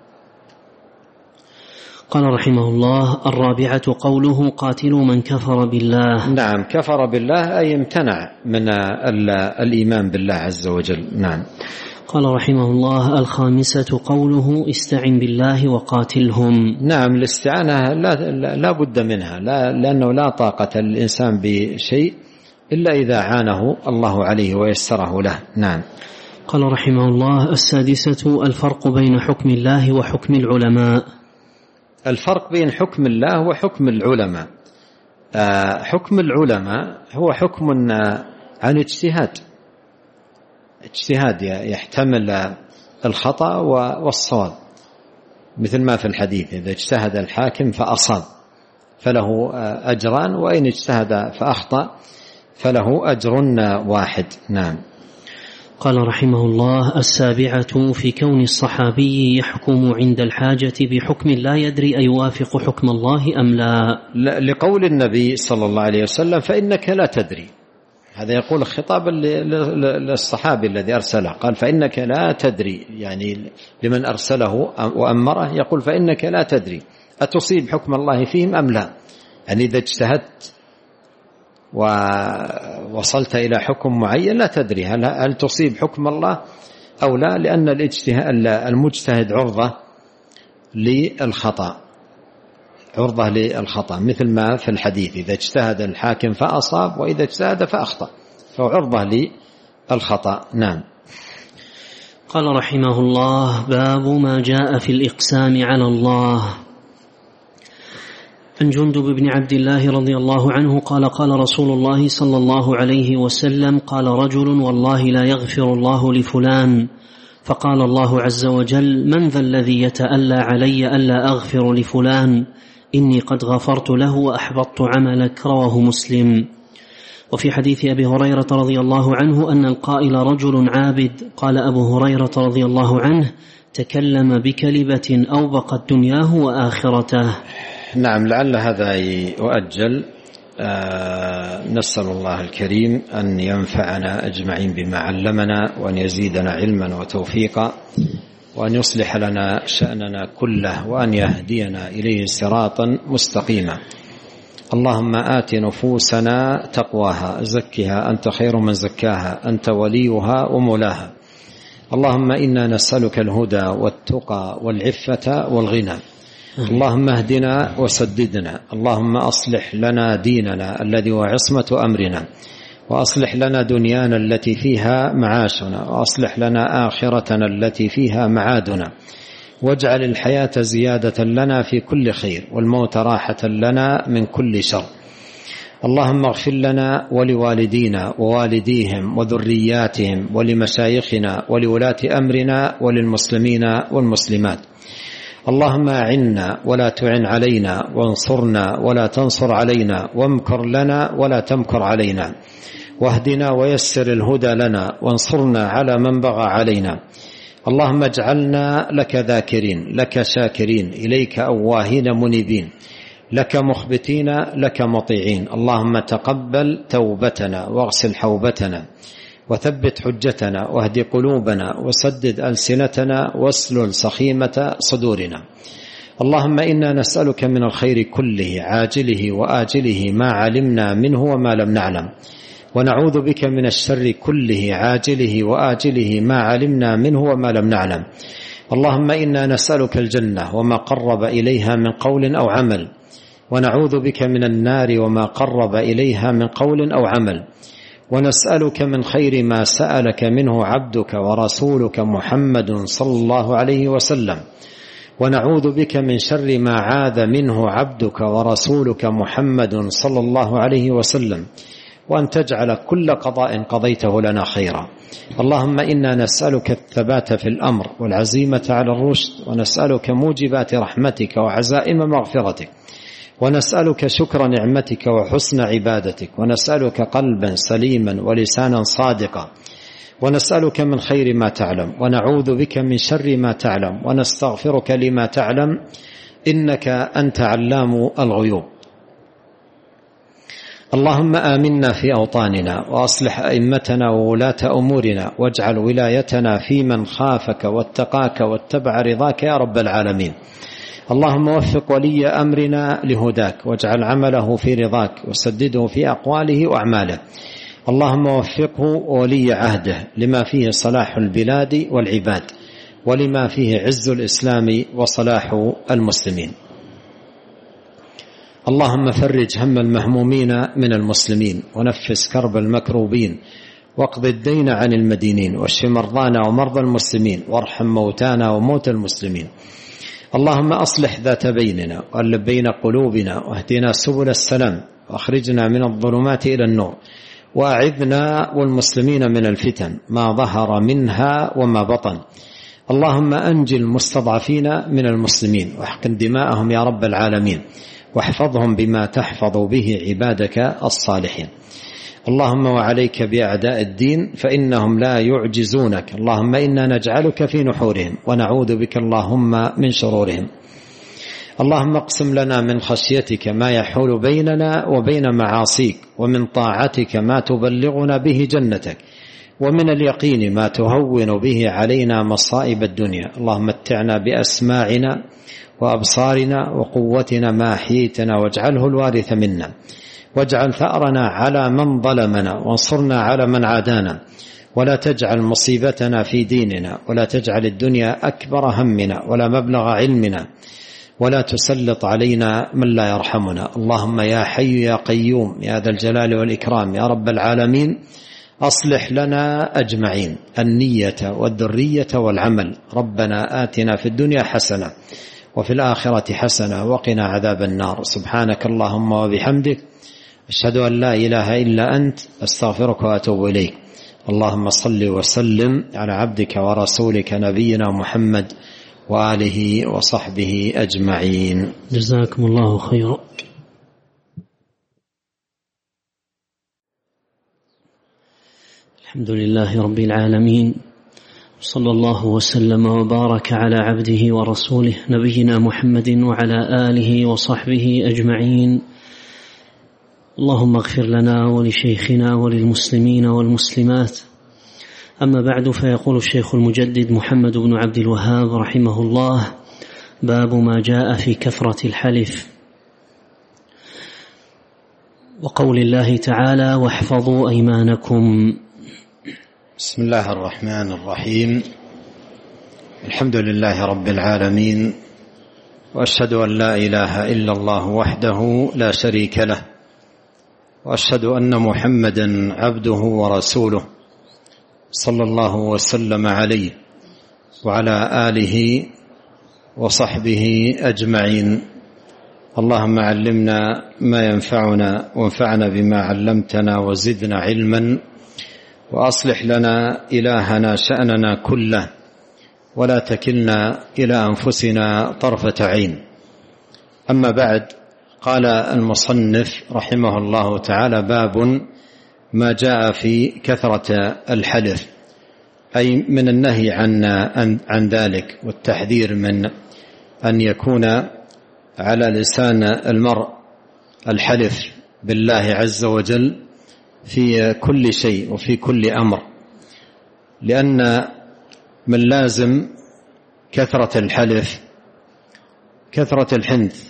[SPEAKER 1] قال رحمه الله الرابعة قوله قاتلوا من كفر بالله.
[SPEAKER 2] نعم، كفر بالله أي امتنع من الإيمان بالله عز وجل. نعم.
[SPEAKER 1] قال رحمه الله الخامسة قوله استعن بالله وقاتلهم.
[SPEAKER 2] نعم، الاستعانة لا, لا بد منها، لا لأنه لا طاقة للإنسان بشيء إلا إذا عانه الله عليه ويسره له. نعم.
[SPEAKER 1] قال رحمه الله السادسة الفرق بين حكم الله وحكم العلماء.
[SPEAKER 2] الفرق بين حكم الله وحكم العلماء. حكم العلماء هو حكم عن اجتهاد، اجتهاد يحتمل الخطأ والصواب، مثل ما في الحديث إذا اجتهد الحاكم فأصاب فله أجران، وإن اجتهد فأخطأ فله أجر واحد. نعم.
[SPEAKER 1] قال رحمه الله السابعة في كون الصحابي يحكم عند الحاجة بحكم لا يدري أيوافق حكم الله أم لا،
[SPEAKER 2] لقول النبي صلى الله عليه وسلم فإنك لا تدري. هذا يقول خطابا للصحابي الذي أرسله، قال فإنك لا تدري، يعني لمن أرسله وأمره يقول فإنك لا تدري أتصيب حكم الله فيهم أم لا. يعني إذا اجتهدت ووصلت إلى حكم معين لا تدري هل, هل تصيب حكم الله أو لا، لأن المجتهد عرضة للخطأ، عرضة للخطأ، مثل ما في الحديث إذا اجتهد الحاكم فأصاب وإذا اجتهد فأخطأ فهو عرضة للخطأ. نعم.
[SPEAKER 1] قال رحمه الله باب ما جاء في الإقسام على الله. عن جندب بن عبد الله رضي الله عنه قال قال رسول الله صلى الله عليه وسلم قال رجل والله لا يغفر الله لفلان، فقال الله عز وجل من ذا الذي يتألى علي ألا أغفر لفلان، إني قد غفرت له وأحبطت عملك، رواه مسلم. وفي حديث أبي هريرة رضي الله عنه أن القائل رجل عابد، قال أبو هريرة رضي الله عنه تكلم بكلمة أوبقت دنياه وآخرته.
[SPEAKER 2] نعم، لعل هذا يؤجل. آه نسأل الله الكريم أن ينفعنا أجمعين بما علمنا، وأن يزيدنا علما وتوفيقا، وأن يصلح لنا شأننا كله، وأن يهدينا إليه صراطا مستقيما. اللهم آت نفوسنا تقواها، زكها أنت خير من زكاها، أنت وليها ومولاها. اللهم إنا نسألك الهدى والتقى والعفة والغنى. اللهم اهدنا وسددنا. اللهم أصلح لنا ديننا الذي هو عصمة أمرنا، وأصلح لنا دنيانا التي فيها معاشنا، وأصلح لنا آخرتنا التي فيها معادنا، واجعل الحياة زيادة لنا في كل خير، والموت راحة لنا من كل شر. اللهم اغفر لنا ولوالدينا ووالديهم وذرياتهم ولمشايخنا ولولاة أمرنا وللمسلمين والمسلمات. اللهم أعنا ولا تعن علينا، وانصرنا ولا تنصر علينا، وامكر لنا ولا تمكر علينا، واهدنا ويسر الهدى لنا، وانصرنا على من بغى علينا. اللهم اجعلنا لك ذاكرين، لك شاكرين، إليك أواهين منيبين، لك مخبتين، لك مطيعين. اللهم تقبل توبتنا، واغسل حوبتنا، وثبت حجتنا، واهد قلوبنا، وسدد ألسنتنا، واسلل سخيمة صدورنا. اللهم إنا نسألك من الخير كله عاجله وآجله ما علمنا منه وما لم نعلم، ونعوذ بك من الشر كله عاجله وآجله ما علمنا منه وما لم نعلم. اللهم إنا نسألك الجنة وما قرب إليها من قول أو عمل، ونعوذ بك من النار وما قرب إليها من قول أو عمل، ونسألك من خير ما سألك منه عبدك ورسولك محمد صلى الله عليه وسلم، ونعوذ بك من شر ما عاذ منه عبدك ورسولك محمد صلى الله عليه وسلم، وأن تجعل كل قضاء قضيته لنا خيرا. اللهم إنا نسألك الثبات في الأمر والعزيمة على الرشد، ونسألك موجبات رحمتك وعزائم مغفرتك، ونسألك شكر نعمتك وحسن عبادتك، ونسألك قلبا سليما ولسانا صادقا، ونسألك من خير ما تعلم، ونعوذ بك من شر ما تعلم، ونستغفرك لما تعلم، إنك أنت علام الغيوب. اللهم آمنا في أوطاننا، وأصلح أئمتنا وولاة أمورنا، واجعل ولايتنا في من خافك واتقاك واتبع رضاك يا رب العالمين. اللهم وفق ولي أمرنا لهداك، واجعل عمله في رضاك، وسدده في أقواله وأعماله. اللهم وفقه ولي عهده لما فيه صلاح البلاد والعباد، ولما فيه عز الإسلام وصلاح المسلمين. اللهم فرج هم المهمومين من المسلمين، ونفس كرب المكروبين، واقض الدين عن المدينين، واشف مرضانا ومرضى المسلمين، وارحم موتانا وموتى المسلمين. اللهم أصلح ذات بيننا، وألف بين قلوبنا، واهدنا سبل السلام، وأخرجنا من الظلمات إلى النور، وأعذنا والمسلمين من الفتن ما ظهر منها وما بطن. اللهم أنجي المستضعفين من المسلمين، واحقن دماءهم يا رب العالمين، واحفظهم بما تحفظ به عبادك الصالحين. اللهم وعليك بأعداء الدين فإنهم لا يعجزونك. اللهم إنا نجعلك في نحورهم، ونعوذ بك اللهم من شرورهم. اللهم اقسم لنا من خشيتك ما يحول بيننا وبين معاصيك، ومن طاعتك ما تبلغنا به جنتك، ومن اليقين ما تهون به علينا مصائب الدنيا. اللهم متعنا بأسماعنا وأبصارنا وقوتنا ما أحييتنا، واجعله الوارث منا، واجعل ثأرنا على من ظلمنا، وانصرنا على من عادانا، ولا تجعل مصيبتنا في ديننا، ولا تجعل الدنيا أكبر همنا ولا مبلغ علمنا، ولا تسلط علينا من لا يرحمنا. اللهم يا حي يا قيوم يا ذا الجلال والإكرام يا رب العالمين، أصلح لنا أجمعين النية والذرية والعمل. ربنا آتنا في الدنيا حسنة وفي الآخرة حسنة وقنا عذاب النار. سبحانك اللهم وبحمدك، أشهد أن لا إله إلا أنت، أستغفرك وأتوب إليك. اللهم صل وسلم على عبدك ورسولك نبينا محمد وآله وصحبه أجمعين.
[SPEAKER 1] جزاكم الله خيرا. الحمد لله رب العالمين، صلى الله وسلم وبارك على عبده ورسوله نبينا محمد وعلى آله وصحبه أجمعين. اللهم اغفر لنا ولشيخنا وللمسلمين والمسلمات. أما بعد، فيقول الشيخ المجدد محمد بن عبد الوهاب رحمه الله: باب ما جاء في كثرة الحلف. وقول الله تعالى: واحفظوا أيمانكم.
[SPEAKER 2] بسم الله الرحمن الرحيم. الحمد لله رب العالمين، وأشهد أن لا إله إلا الله وحده لا شريك له، وأشهد أن محمدا عبده ورسوله صلى الله وسلم عليه وعلى آله وصحبه أجمعين. اللهم علمنا ما ينفعنا وانفعنا بما علمتنا وزدنا علما، وأصلح لنا إلهنا شأننا كله، ولا تكلنا إلى أنفسنا طرفة عين. أما بعد، قال المصنف رحمه الله تعالى: باب ما جاء في كثرة الحلف، أي من النهي عن عن ذلك، والتحذير من أن يكون على لسان المرء الحلف بالله عز وجل في كل شيء وفي كل أمر، لأن من لازم كثرة الحلف كثرة الحنث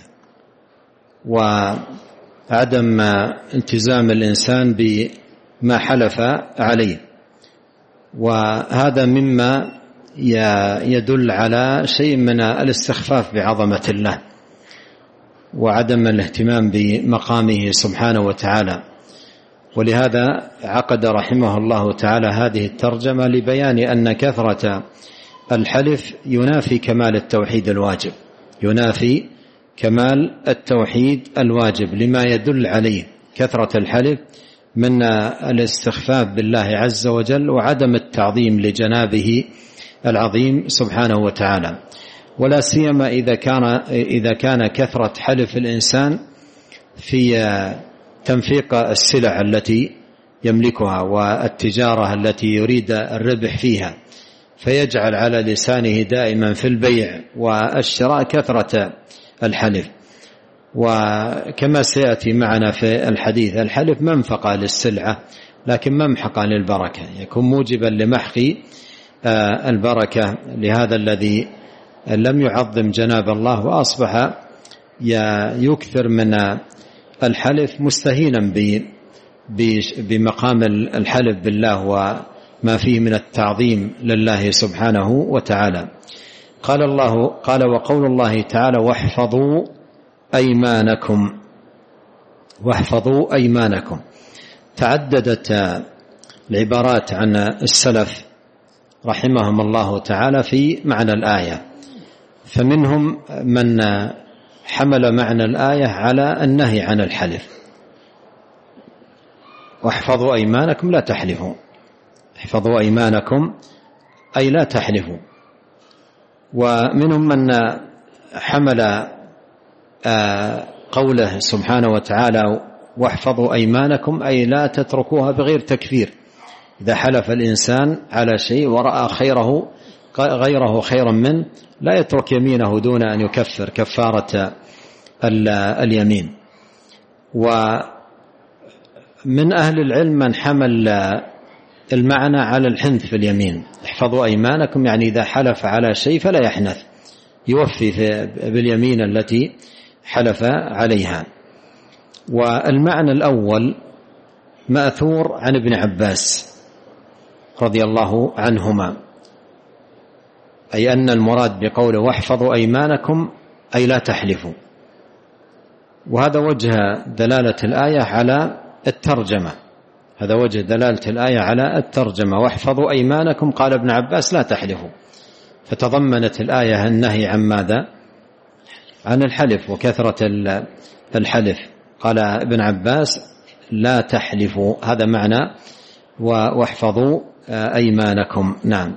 [SPEAKER 2] وعدم التزام الإنسان بما حلف عليه، وهذا مما يدل على شيء من الاستخفاف بعظمة الله وعدم الاهتمام بمقامه سبحانه وتعالى. ولهذا عقد رحمه الله تعالى هذه الترجمة لبيان أن كثرة الحلف ينافي كمال التوحيد الواجب، ينافي كمال التوحيد الواجب، لما يدل عليه كثرة الحلف من الاستخفاف بالله عز وجل وعدم التعظيم لجنابه العظيم سبحانه وتعالى. ولا سيما إذا كان إذا كان كثرة حلف الإنسان في تنفيق السلع التي يملكها والتجارة التي يريد الربح فيها، فيجعل على لسانه دائما في البيع والشراء كثرة الحلف. وكما سيأتي معنا في الحديث، الحلف منفقة للسلعة لكن ممحقة للبركة، يكون موجبا لمحق البركة لهذا الذي لم يعظم جناب الله، وأصبح يكثر من الحلف مستهينا بمقام الحلف بالله وما فيه من التعظيم لله سبحانه وتعالى. قال الله قال وقول الله تعالى: واحفظوا أيمانكم. واحفظوا أيمانكم. تعددت العبارات عن السلف رحمهم الله تعالى في معنى الآية، فمنهم من حمل معنى الآية على النهي عن الحلف: واحفظوا أيمانكم لا تحلفوا. احفظوا أيمانكم أي لا تحلفوا. ومنهم من حمل قوله سبحانه وتعالى: واحفظوا أيمانكم أي لا تتركوها بغير تكفير. إذا حلف الإنسان على شيء ورأى خيره غيره خيرا منه لا يترك يمينه دون أن يكفر كفارة اليمين. ومن أهل العلم من حمل المعنى على الحنث في اليمين. احفظوا أيمانكم يعني إذا حلف على شيء فلا يحنث، يوفي باليمين التي حلف عليها. والمعنى الأول مأثور عن ابن عباس رضي الله عنهما، أي أن المراد بقوله واحفظوا أيمانكم أي لا تحلفوا. وهذا وجه دلالة الآية على الترجمة، هذا وجه دلالة الآية على الترجمة: واحفظوا أيمانكم. قال ابن عباس: لا تحلفوا. فتضمنت الآية النهي عن ماذا؟ عن الحلف وكثرة الحلف. قال ابن عباس: لا تحلفوا، هذا معنى واحفظوا أيمانكم. نعم.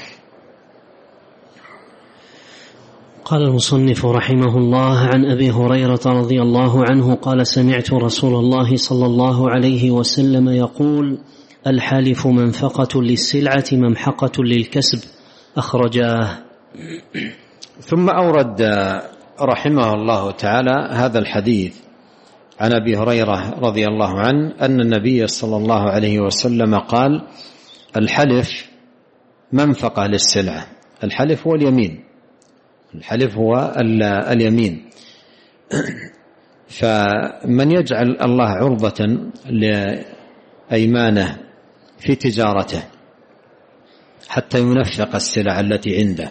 [SPEAKER 1] قال المصنف رحمه الله: عن أبي هريرة رضي الله عنه قال: سمعت رسول الله صلى الله عليه وسلم يقول: الحلف منفقة للسلعة ممحقة للكسب، أخرجاه.
[SPEAKER 2] ثم أورد رحمه الله تعالى هذا الحديث عن أبي هريرة رضي الله عنه أن النبي صلى الله عليه وسلم قال: الحلف منفقة للسلعة. الحلف هو اليمين، الحلف هو اليمين. فمن يجعل الله عرضة لأيمانه في تجارته حتى ينفق السلع التي عنده،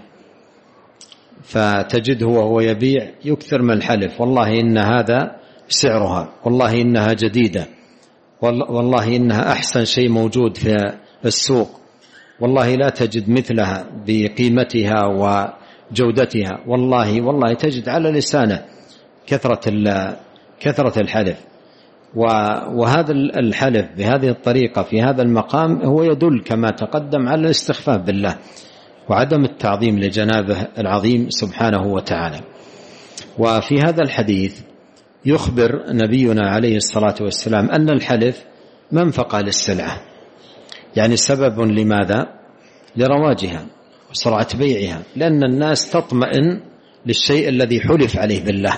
[SPEAKER 2] فتجده وهو يبيع يكثر من الحلف: والله إن هذا سعرها، والله إنها جديدة، والله إنها أحسن شيء موجود في السوق، والله لا تجد مثلها بقيمتها وجودتها، والله والله تجد على لسانه كثرة كثرة الحلف. وهذا الحلف بهذه الطريقة في هذا المقام هو يدل كما تقدم على الاستخفاف بالله وعدم التعظيم لجنابه العظيم سبحانه وتعالى. وفي هذا الحديث يخبر نبينا عليه الصلاة والسلام أن الحلف منفقة للسلعة، يعني سبب لماذا؟ لرواجها وسرعة بيعها، لأن الناس تطمئن للشيء الذي حلف عليه بالله،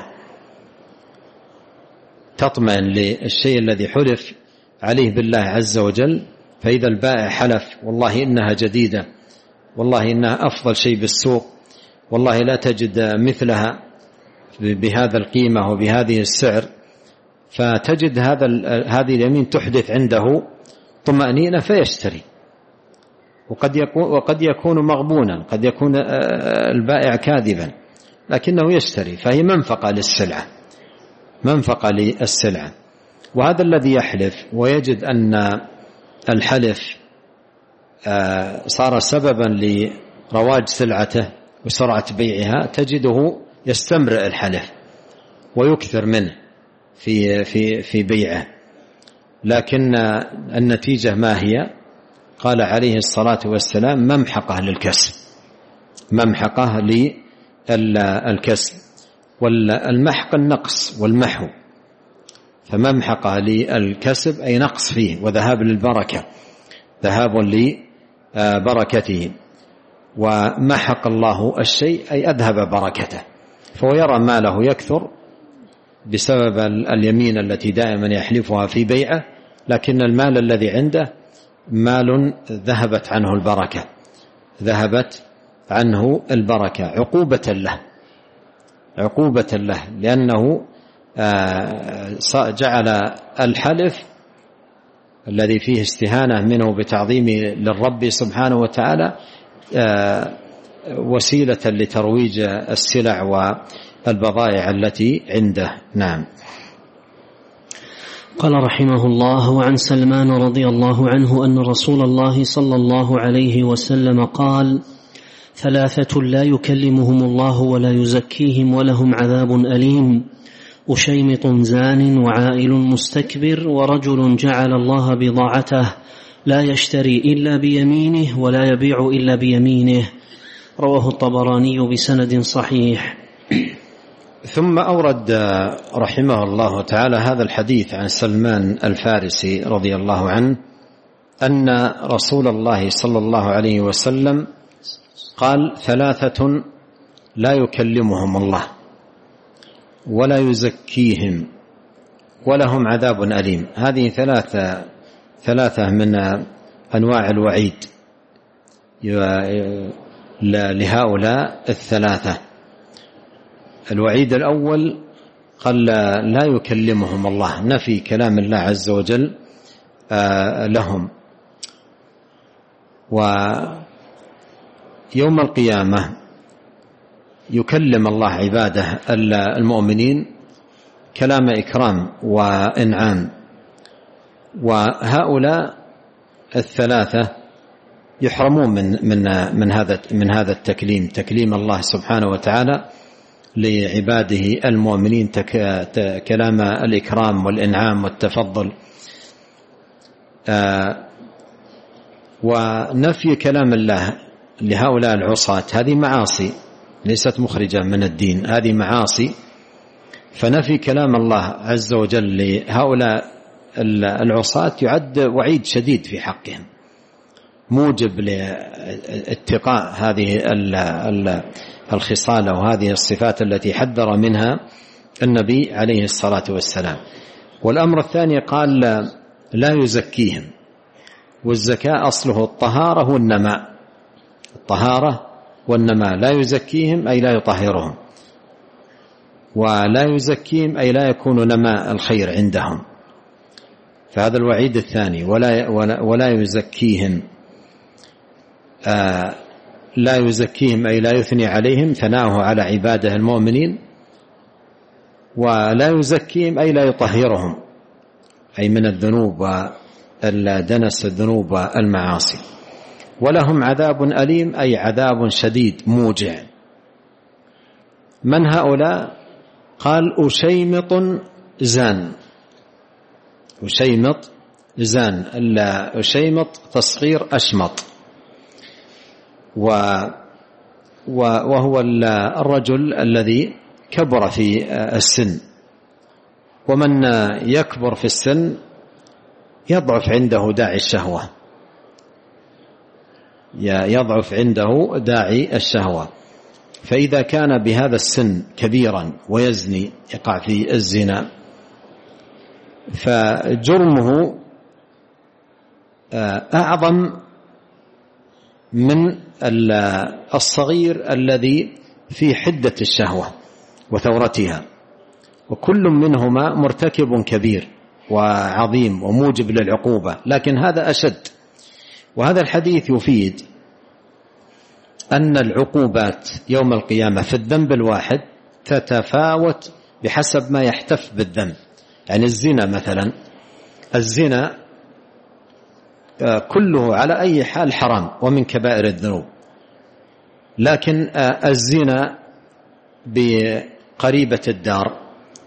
[SPEAKER 2] تطمئن للشيء الذي حلف عليه بالله عز وجل. فإذا البائع حلف: والله إنها جديدة، والله إنها أفضل شيء بالسوق، والله لا تجد مثلها بهذا القيمة وبهذه السعر، فتجد هذا هذه اليمين تحدث عنده طمأنينة فيشتري. وقد يكون وقد يكون مغبونا، قد يكون البائع كاذبا، لكنه يشتري، فهي منفقة للسلعة، منفقة للسلعة. وهذا الذي يحلف ويجد أن الحلف صار سببا لرواج سلعته وسرعة بيعها، تجده يستمرئ الحلف ويكثر منه في في في بيعه. لكن النتيجة ما هي؟ قال عليه الصلاة والسلام: ممحقة للكسب، ممحقة للكسب. والمحق النقص والمحو، فممحقة للكسب أي نقص فيه وذهاب للبركة، ذهاب لبركته. ومحق الله الشيء أي أذهب بركته، فهو يرى ماله يكثر بسبب اليمين التي دائما يحلفها في بيعه، لكن المال الذي عنده مال ذهبت عنه البركة، ذهبت عنه البركة عقوبة له، عقوبة له، لأنه جعل الحلف الذي فيه استهانة منه بتعظيم للرب سبحانه وتعالى وسيلة لترويج السلع والبضائع التي عنده. نعم.
[SPEAKER 1] قال رحمه الله: وعن سلمان رضي الله عنه أن رسول الله صلى الله عليه وسلم قال: ثلاثة لا يكلمهم الله ولا يزكيهم ولهم عذاب أليم: أشيمط زان، وعائل مستكبر، ورجل جعل الله بضاعته لا يشتري إلا بيمينه ولا يبيع إلا بيمينه. رواه الطبراني بسند صحيح.
[SPEAKER 2] ثم أورد رحمه الله تعالى هذا الحديث عن سلمان الفارسي رضي الله عنه أن رسول الله صلى الله عليه وسلم قال: ثلاثة لا يكلمهم الله ولا يزكيهم ولهم عذاب أليم. هذه ثلاثة ثلاثة من أنواع الوعيد لهؤلاء الثلاثة. الوعيد الأول قال: لا يكلمهم الله، نفي كلام الله عز وجل لهم. ويوم القيامة يكلم الله عباده المؤمنين كلام إكرام وإنعام، وهؤلاء الثلاثة يحرمون من من من هذا من هذا التكليم، تكليم الله سبحانه وتعالى لعباده المؤمنين، كلام الإكرام والإنعام والتفضل. ونفي كلام الله لهؤلاء العصاة هذه معاصي ليست مخرجة من الدين، هذه معاصي. فنفي كلام الله عز وجل لهؤلاء العصاة يعد وعيد شديد في حقهم، موجب لاتقاء هذه الخصال وهذه الصفات التي حذر منها النبي عليه الصلاة والسلام. والأمر الثاني قال لا يزكيهم، والزكاة أصله الطهارة والنماء، الطهارة والنماء، لا يزكيهم أي لا يطهرهم، ولا يزكيهم أي لا يكون نماء الخير عندهم، فهذا الوعيد الثاني. ولا, ولا يزكيهم، آه لا يزكيهم أي لا يثني عليهم ثناؤه على عباده المؤمنين، ولا يزكيهم أي لا يطهرهم أي من الذنوب والدنس الذنوب والمعاصي. ولهم عذاب أليم أي عذاب شديد موجع. من هؤلاء؟ قال أشيمط زان، أشيمط زان، أشيمط تصغير أشمط، وهو الرجل الذي كبر في السن، ومن يكبر في السن يضعف عنده داعي الشهوة، يضعف عنده داعي الشهوة. فإذا كان بهذا السن كبيرا ويزني يقع في الزنا فجرمه أعظم من الصغير الذي في حدة الشهوة وثورتها، وكل منهما مرتكب كبير وعظيم وموجب للعقوبة، لكن هذا أشد. وهذا الحديث يفيد أن العقوبات يوم القيامة في الذنب الواحد تتفاوت بحسب ما يحتف بالذنب. يعني الزنا مثلا، الزنا كله على أي حال حرام ومن كبائر الذنوب، لكن الزنا بقريبة الدار،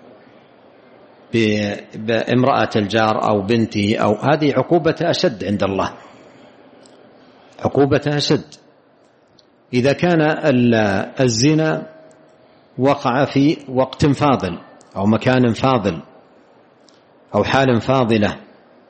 [SPEAKER 2] بامرأة الجار أو بنته، أو هذه عقوبتها أشد عند الله، عقوبتها أشد. إذا كان الزنا وقع في وقت فاضل أو مكان فاضل أو حال فاضلة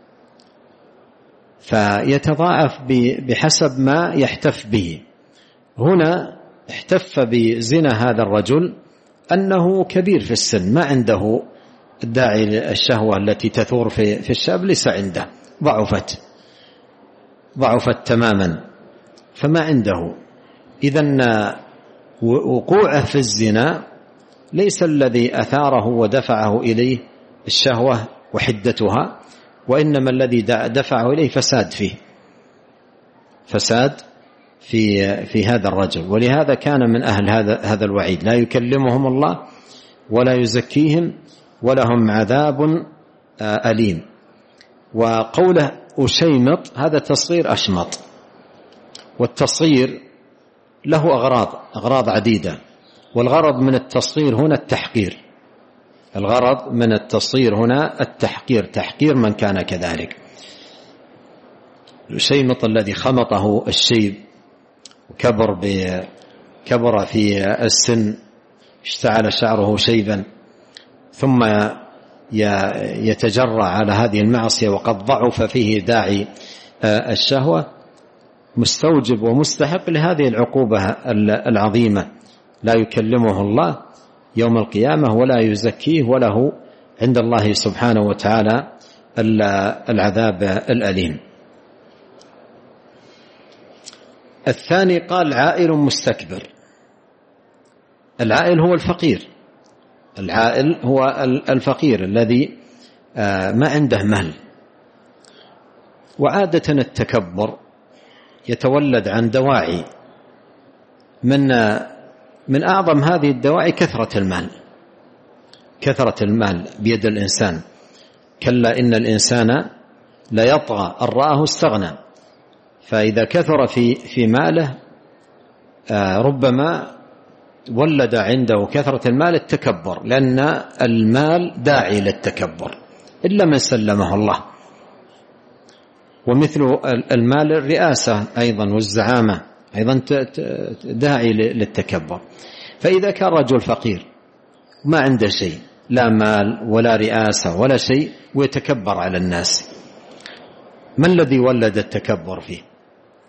[SPEAKER 2] فيتضاعف بحسب ما يحتف به. هنا احتف بزنا هذا الرجل أنه كبير في السن، ما عنده داعي الشهوة التي تثور في الشاب، ليس عنده، ضعفت ضعفت تماما فما عنده. إذن وقوعه في الزنا ليس الذي أثاره ودفعه إليه الشهوة وحدتها، وإنما الذي دفعه إليه فساد فيه، فساد في في هذا الرجل. ولهذا كان من أهل هذا هذا الوعيد، لا يكلمهم الله ولا يزكيهم ولهم عذاب أليم. وقوله أشيمط هذا تصغير أشمط، والتصغير له أغراض أغراض عديدة، والغرض من التصغير هنا التحقير، الغرض من التصغير هنا التحقير، تحقير من كان كذلك. الشيمط الذي خمطه الشيب وكبر كبر في السن، اشتعل شعره شيبا، ثم يتجرأ على هذه المعصية وقد ضعف فيه داعي الشهوة، مستوجب ومستحق لهذه العقوبة العظيمة. لا يكلمه الله يوم القيامة ولا يزكيه، وله عند الله سبحانه وتعالى العذاب الأليم. الثاني قال عائل مستكبر. العائل هو الفقير، العائل هو الفقير الذي ما عنده مال. وعادة التكبر يتولد عن دواعي، من من أعظم هذه الدواعي كثرة المال، كثرة المال بيد الإنسان. كلا إن الإنسان لا يطغى أن رآه استغنى. فإذا كثر في في ماله ربما ولد عنده كثرة المال التكبر، لأن المال داعي للتكبر إلا من سلمه الله. ومثل المال الرئاسة أيضا والزعامة أيضا داعي للتكبر. فإذا كان رجل فقير ما عنده شيء، لا مال ولا رئاسة ولا شيء، ويتكبر على الناس، ما الذي ولد التكبر فيه؟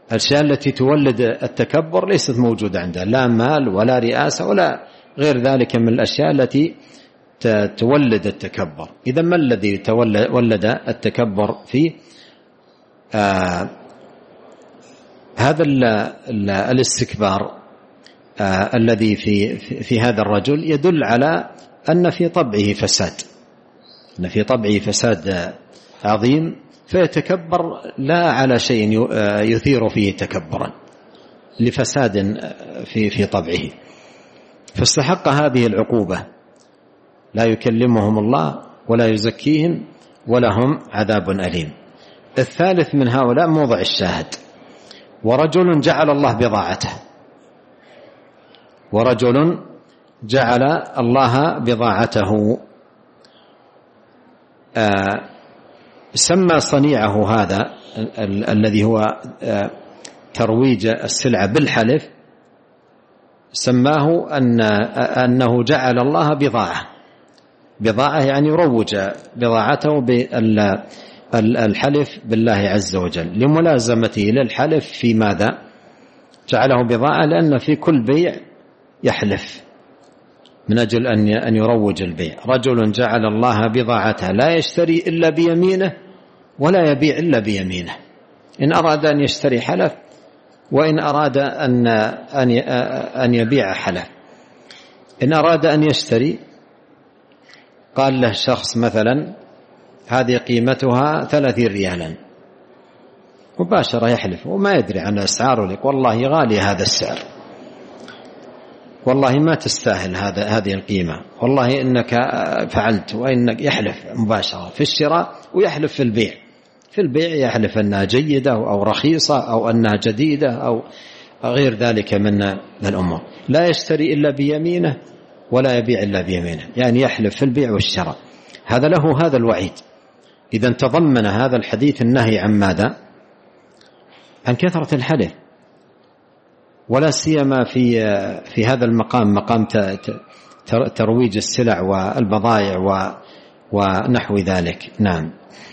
[SPEAKER 2] الأشياء التي تولد التكبر ليست موجودة عنده، لا مال ولا رئاسة ولا غير ذلك من الأشياء التي تولد التكبر. إذا ما الذي ولد التكبر فيه؟ آه هذا الاستكبار آه الذي في, في هذا الرجل يدل على أن في طبعه فساد، أن في طبعه فساد عظيم، فيتكبر لا على شيء يثير فيه تكبرا، لفساد في في طبعه، فاستحق هذه العقوبة، لا يكلمهم الله ولا يزكيهم ولهم عذاب أليم. الثالث من هؤلاء موضع الشاهد: ورجل جعل الله بضاعته، ورجل جعل الله بضاعته. آه سمى صنيعه هذا ال- الذي هو آه ترويج السلعة بالحلف، سماه أن أنه جعل الله بضاعة. بضاعة يعني يروج بضاعته بالحلف بالله عز وجل، لملازمته للحلف في ماذا؟ جعله بضاعة لأن في كل بيع يحلف من أجل أن يروج البيع. رجل جعل الله بضاعته، لا يشتري إلا بيمينه ولا يبيع إلا بيمينه. إن أراد أن يشتري حلف، وإن أراد أن أن يبيع حلف. إن أراد أن يشتري قال له شخص مثلا هذه قيمتها ثلاثين ريالا، مباشرة يحلف وما يدري عن الأسعار، لك والله غالي هذا السعر، والله ما تستاهل هذا هذه القيمة، والله إنك فعلت، وإنك يحلف مباشرة في الشراء ويحلف في البيع. في البيع يحلف أنها جيدة أو رخيصة أو أنها جديدة أو غير ذلك من الأمور. لا يشتري إلا بيمينه ولا يبيع إلا بيمينه، يعني يحلف في البيع والشراء. هذا له هذا الوعيد. إذا تضمن هذا الحديث النهي عن ماذا؟ عن كثرة الحلف، ولا سيما في في هذا المقام، مقام ترويج السلع والبضائع ونحو ذلك. نعم.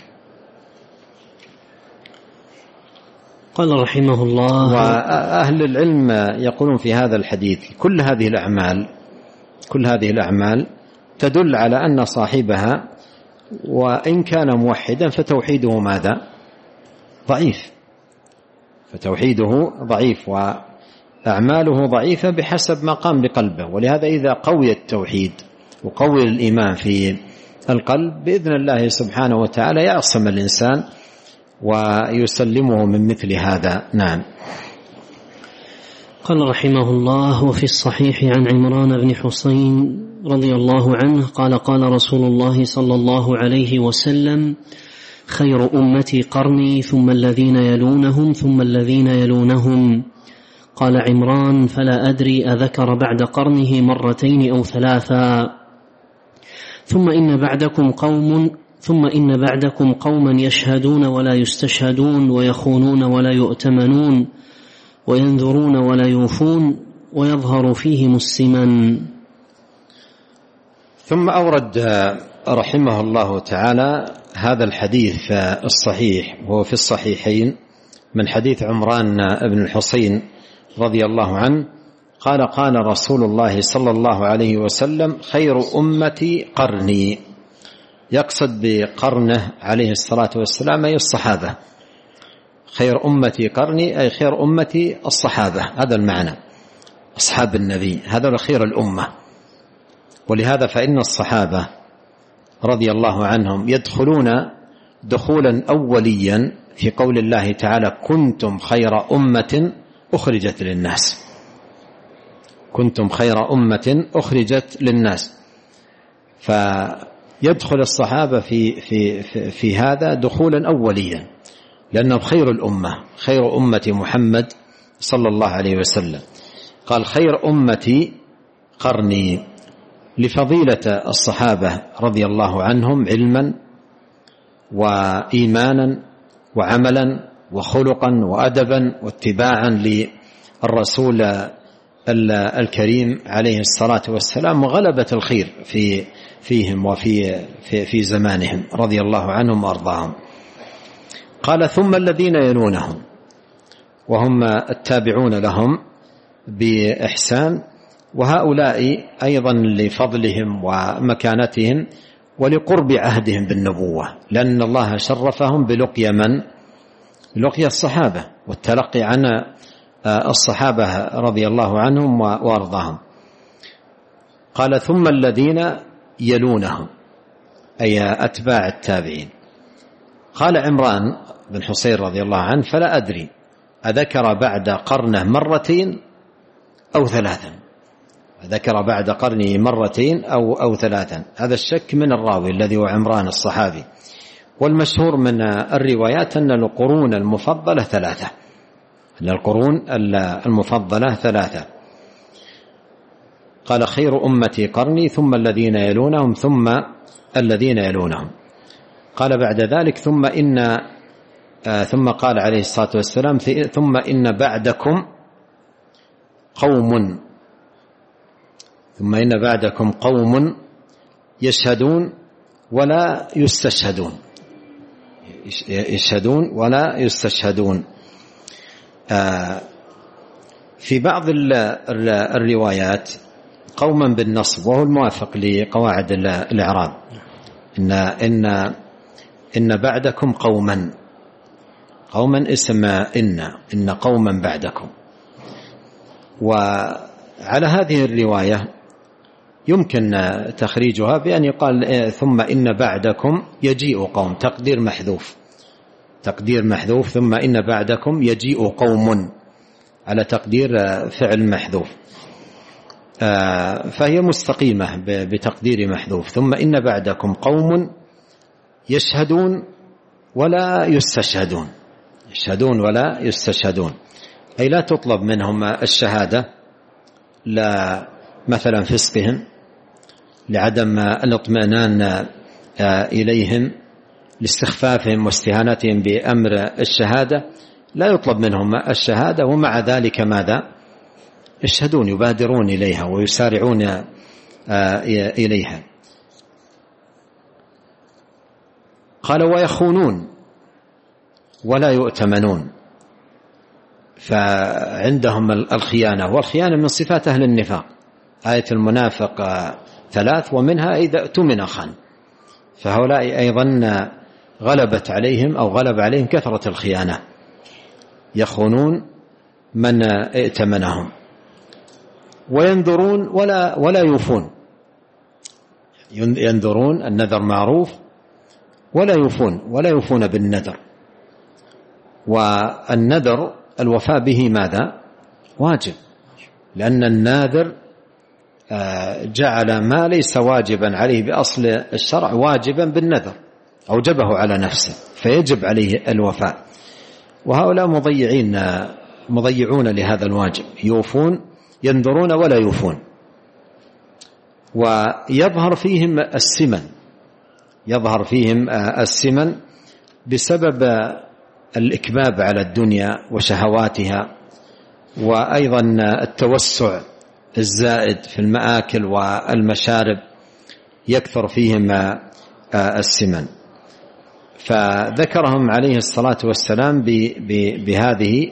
[SPEAKER 1] قال رحمه الله:
[SPEAKER 2] وأهل العلم يقولون في هذا الحديث كل هذه الأعمال كل هذه الأعمال تدل على أن صاحبها وإن كان موحدا فتوحيده ماذا؟ ضعيف، فتوحيده ضعيف وأعماله ضعيفة بحسب ما قام بقلبه. ولهذا إذا قوي التوحيد وقوي الإيمان في القلب بإذن الله سبحانه وتعالى يعصم الإنسان ويسلمه من مثل هذا. نعم.
[SPEAKER 1] قال رحمه الله: وفي الصحيح عن عمران بن حسين رضي الله عنه قال: قال رسول الله صلى الله عليه وسلم: خير أمتي قرني ثم الذين يلونهم ثم الذين يلونهم. قال عمران: فلا أدري أذكر بعد قرنه مرتين أو ثلاثا. ثم إن بعدكم قوم ثم إن بعدكم قوما يشهدون ولا يستشهدون، ويخونون ولا يؤتمنون، وينذرون ولا يوفون، ويظهر فيهم السمن.
[SPEAKER 2] ثم أورد رحمه الله تعالى هذا الحديث الصحيح وهو في الصحيحين من حديث عمران بن الحسين رضي الله عنه قال: قال رسول الله صلى الله عليه وسلم: خير أمتي قرني. يقصد بقرنه عليه الصلاة والسلام أي الصحابة. خير أمتي قرني أي خير أمتي الصحابة، هذا المعنى، أصحاب النبي، هذا خير الأمة. ولهذا فإن الصحابة رضي الله عنهم يدخلون دخولا أوليا في قول الله تعالى: كنتم خير أمة أخرجت للناس. كنتم خير أمة أخرجت للناس، فيدخل الصحابة في, في, في, في هذا دخولا أوليا، لأنهم خير الأمة، خير أمة محمد صلى الله عليه وسلم. قال: خير أمتي قرني، لفضيلة الصحابة رضي الله عنهم علما وإيمانا وعملا وخلقا وأدبا واتباعا للرسول الكريم عليه الصلاة والسلام، وغلبة الخير في فيهم وفي في, في زمانهم رضي الله عنهم وأرضاهم. قال: ثم الذين يلونهم. وهم التابعون لهم بإحسان، وهؤلاء أيضا لفضلهم ومكانتهم ولقرب عهدهم بالنبوة، لأن الله شرفهم بلقيا من؟ لقيا الصحابة والتلقي عن الصحابة رضي الله عنهم وأرضاهم. قال ثم الذين يلونهم، أي أتباع التابعين. قال عمران بن حصين رضي الله عنه فلا أدري أذكر بعد قرنه مرتين أو ثلاثا، ذكر بعد قرنه مرتين أو, أو ثلاثا، هذا الشك من الراوي الذي هو عمران الصحابي. والمشهور من الروايات أن القرون المفضلة ثلاثة، أن القرون المفضلة ثلاثة. قال خير أمتي قرني ثم الذين يلونهم ثم الذين يلونهم. قال بعد ذلك ثم إن آه ثم قال عليه الصلاة والسلام ثم إن بعدكم قوم ثم إن بعدكم قوم يشهدون ولا يستشهدون يشهدون ولا يستشهدون. آه في بعض الروايات قوما بالنصب، وهو الموافق لقواعد الإعراب، إن إن إن بعدكم قوما، قوما اسم إن إن قوما بعدكم. وعلى هذه الرواية يمكن تخريجها بأن يقال ثم إن بعدكم يجيء قوم، تقدير محذوف، تقدير محذوف ثم إن بعدكم يجيء قوم على تقدير فعل محذوف، فهي مستقيمة بتقدير محذوف. ثم إن بعدكم قوم يشهدون ولا يستشهدون، يشهدون ولا يستشهدون، أي لا تطلب منهم الشهادة لا مثلا فسقهم، لعدم الاطمئنان إليهم، لاستخفافهم واستهانتهم بأمر الشهادة، لا يطلب منهم الشهادة ومع ذلك ماذا؟ يشهدون، يبادرون إليها ويسارعون إليها. قال ويخونون ولا يؤتمنون، فعندهم الخيانة، والخيانة من صفات أهل النفاق. آية المنافق ثلاث ومنها إذا اؤتمن خان، فهؤلاء أيضا غلبت عليهم أو غلب عليهم كثرة الخيانة، يخونون من ائتمنهم. وينذرون ولا ولا يوفون، ينذرون النذر معروف ولا يوفون ولا يوفون بالنذر. والنذر الوفاء به ماذا؟ واجب، لأن الناذر جعل ما ليس واجبا عليه بأصل الشرع واجبا بالنذر، أوجبه على نفسه، فيجب عليه الوفاء. وهؤلاء مضيعين مضيعون لهذا الواجب، يوفون، ينذرون ولا يوفون. ويظهر فيهم السمن، يظهر فيهم السمن بسبب الإكباب على الدنيا وشهواتها، وأيضا التوسع الزائد في المآكل والمشارب يكثر فيهم السمن. فذكرهم عليه الصلاة والسلام بهذه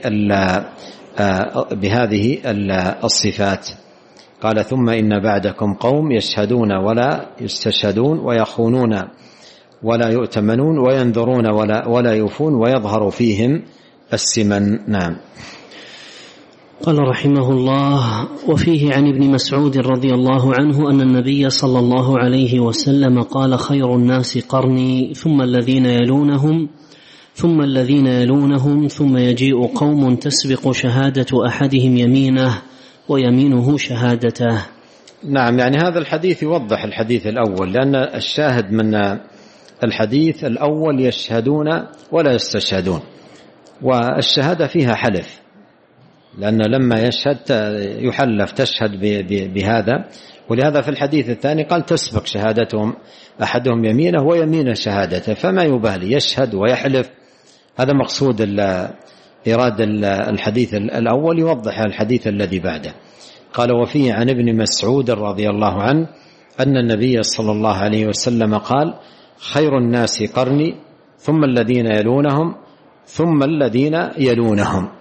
[SPEAKER 2] بهذه الصفات. قال ثم إن بعدكم قوم يشهدون ولا يستشهدون ويخونون ولا يؤتمنون وينذرون ولا, ولا يوفون ويظهر فيهم السمن. نعم.
[SPEAKER 1] قال رحمه الله وفيه عن ابن مسعود رضي الله عنه أن النبي صلى الله عليه وسلم قال خير الناس قرني ثم الذين يلونهم ثم الذين يلونهم ثم يجيء قوم تسبق شهادة أحدهم يمينه ويمينه شهادته.
[SPEAKER 2] نعم، يعني هذا الحديث يوضح الحديث الأول، لأن الشاهد من الحديث الأول يشهدون ولا يستشهدون، والشهادة فيها حلف، لأن لما يشهد يحلف تشهد بهذا، ولهذا في الحديث الثاني قال تسبق شهادتهم أحدهم يمينه ويمين شهادته، فما يبالي يشهد ويحلف. هذا مقصود إيراد الحديث الأول يوضح الحديث الذي بعده. قال وفيه عن ابن مسعود رضي الله عنه أن النبي صلى الله عليه وسلم قال خير الناس قرني ثم الذين يلونهم ثم الذين يلونهم.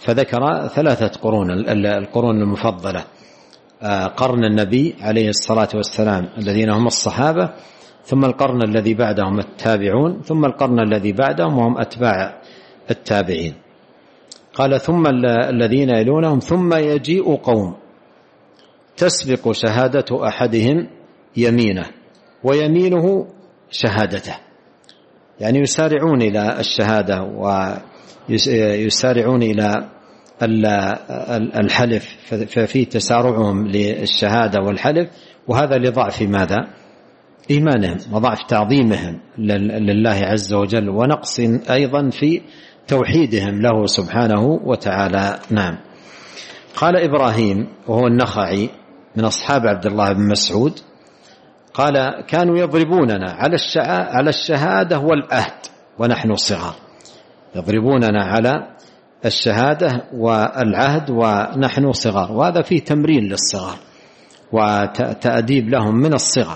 [SPEAKER 2] فذكر ثلاثة قرون، القرون المفضلة: قرن النبي عليه الصلاة والسلام الذين هم الصحابة، ثم القرن الذي بعدهم التابعون، ثم القرن الذي بعدهم وهم أتباع التابعين. قال: ثم الذين يلونهم، ثم يجيء قوم تسبق شهادة أحدهم يمينه ويمينه شهادته، يعني يسارعون إلى الشهادة ويسارعون إلى الحلف، ففي تسارعهم للشهادة والحلف، وهذا لضعف ماذا؟ إيمانهم وضعف تعظيمهم لله عز وجل، ونقص أيضا في توحيدهم له سبحانه وتعالى. نعم. قال إبراهيم وهو النخعي من أصحاب عبد الله بن مسعود قال: كانوا يضربوننا على على الشهادة والعهد ونحن صغار، يضربوننا على الشهادة والعهد ونحن صغار، وهذا فيه تمرين للصغار وتأديب لهم من الصغر،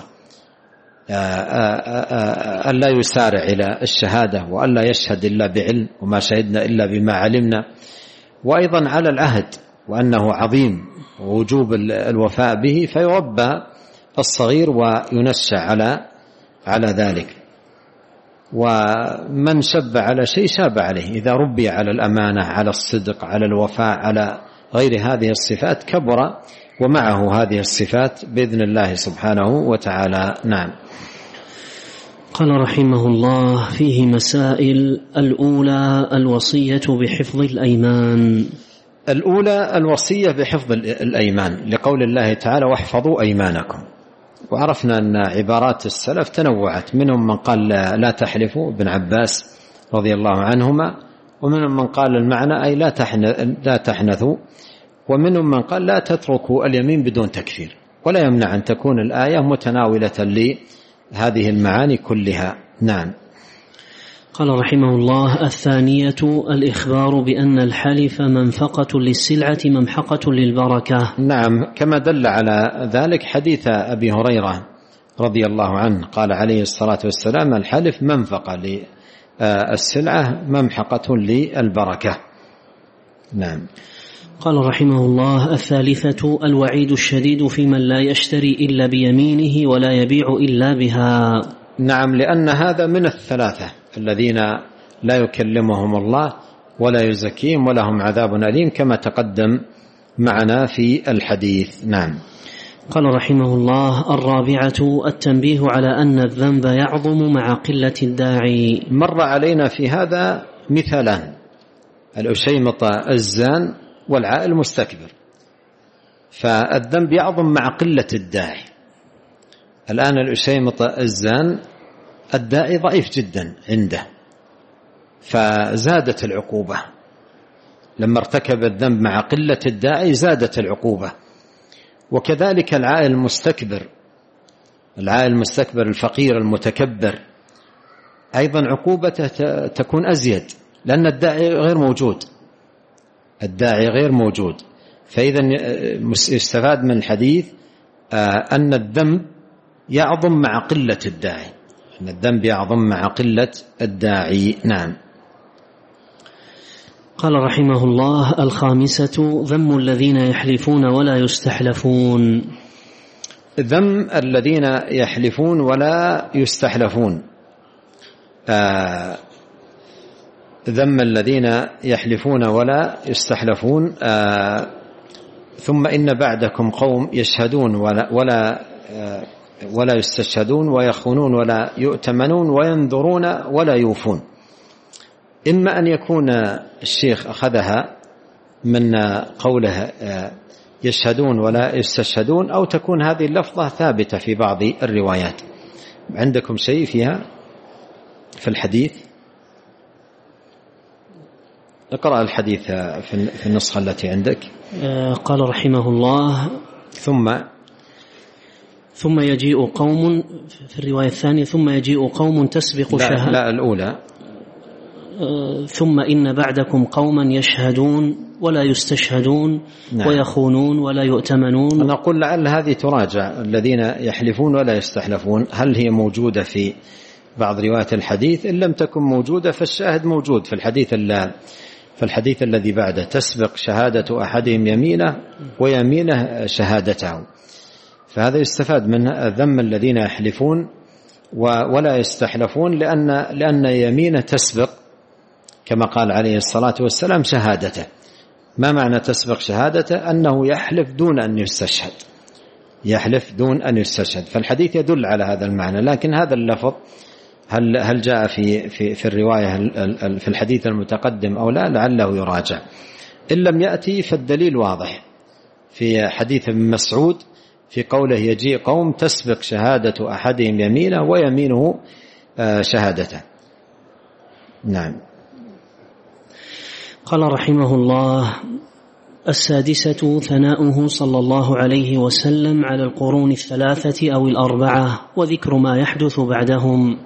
[SPEAKER 2] ألا يسارع إلى الشهادة وألا يشهد إلا بعلم، وما شهدنا إلا بما علمنا، وأيضا على العهد وأنه عظيم ووجوب الوفاء به، فيربى الصغير وينشأ على على ذلك. ومن شب على شيء شاب عليه، إذا ربي على الأمانة، على الصدق، على الوفاء، على غير هذه الصفات كبر ومعه هذه الصفات بإذن الله سبحانه وتعالى. نعم.
[SPEAKER 1] قال رحمه الله: فيه مسائل. الأولى الوصية بحفظ الأيمان.
[SPEAKER 2] الأولى الوصية بحفظ الأيمان، لقول الله تعالى: واحفظوا أيمانكم. وعرفنا أن عبارات السلف تنوعت، منهم من قال لا تحلفوا، ابن عباس رضي الله عنهما، ومنهم من قال المعنى أي لا تحنثوا، ومنهم من قال لا تتركوا اليمين بدون تكفير. ولا يمنع أن تكون الآية متناولة لهذه المعاني كلها. نعم.
[SPEAKER 1] قال رحمه الله: الثانية الإخبار بأن الحلف منفقة للسلعة ممحقة للبركة.
[SPEAKER 2] نعم، كما دل على ذلك حديث أبي هريرة رضي الله عنه، قال عليه الصلاة والسلام: الحلف منفقة للسلعة ممحقة للبركة. نعم.
[SPEAKER 1] قال رحمه الله: الثالثة الوعيد الشديد في من لا يشتري إلا بيمينه ولا يبيع إلا بها.
[SPEAKER 2] نعم، لأن هذا من الثلاثة الذين لا يكلمهم الله ولا يزكيهم ولهم عذاب أليم، كما تقدم معنا في الحديث. نعم.
[SPEAKER 1] قال رحمه الله: الرابعة التنبيه على أن الذنب يعظم مع قلة الداعي.
[SPEAKER 2] مر علينا في هذا مثالان: الأشيمط الزان والعائل المستكبر. فالذنب يعظم مع قلة الداعي. الآن الأشيمط الزان الداعي ضعيف جدا عنده، فزادت العقوبة. لما ارتكب الذنب مع قلة الداعي زادت العقوبة. وكذلك العائل المستكبر، العائل المستكبر الفقير المتكبر، أيضا عقوبته تكون أزيد، لأن الداعي غير موجود، الداعي غير موجود. فإذا يستفاد من الحديث أن الذنب يعظم مع قلة الداعي، أن الذنب يعظم مع قلة الداعي. نعم.
[SPEAKER 1] قال رحمه الله: الخامسة ذم الذين يحلفون ولا يستحلفون.
[SPEAKER 2] ذم الذين يحلفون ولا يستحلفون. آه ذم الذين يحلفون ولا يستحلفون. آه ثم إن بعدكم قوم يشهدون ولا ولا آه ولا يستشهدون، ويخونون ولا يؤتمنون، وينذرون ولا يوفون. إما أن يكون الشيخ أخذها من قوله يشهدون ولا يستشهدون، أو تكون هذه اللفظة ثابتة في بعض الروايات. عندكم شيء فيها في الحديث؟ اقرأ الحديث في النسخة التي عندك.
[SPEAKER 1] قال رحمه الله: ثم ثم يجيء قوم، في الرواية الثانية ثم يجيء قوم تسبق شهادة.
[SPEAKER 2] لا, لا الأولى.
[SPEAKER 1] ثم إن بعدكم قوما يشهدون ولا يستشهدون. نعم. ويخونون ولا يؤتمنون.
[SPEAKER 2] أنا أقول لعل هذه تراجع، الذين يحلفون ولا يستحلفون، هل هي موجودة في بعض روايات الحديث؟ إن لم تكن موجودة فالشاهد موجود في الحديث فالحديث الذي بعده تسبق شهادة أحدهم يمينه ويمينه شهادته، فهذا يستفاد من ذم الذين يحلفون ولا يستحلفون، لأن لأن يمينه تسبق كما قال عليه الصلاة والسلام شهادته. ما معنى تسبق شهادته؟ أنه يحلف دون أن يستشهد، يحلف دون أن يستشهد، فالحديث يدل على هذا المعنى. لكن هذا اللفظ هل هل جاء في في في الرواية في الحديث المتقدم أو لا؟ لعله يراجع. إن لم يأتي فالدليل واضح في حديث ابن مسعود في قوله يجيء قوم تسبق شهادة أحدهم يمينه ويمينه شهادته. نعم.
[SPEAKER 1] قال رحمه الله: السادسة ثناؤه صلى الله عليه وسلم على القرون الثلاثة أو الأربعة وذكر ما يحدث بعدهم.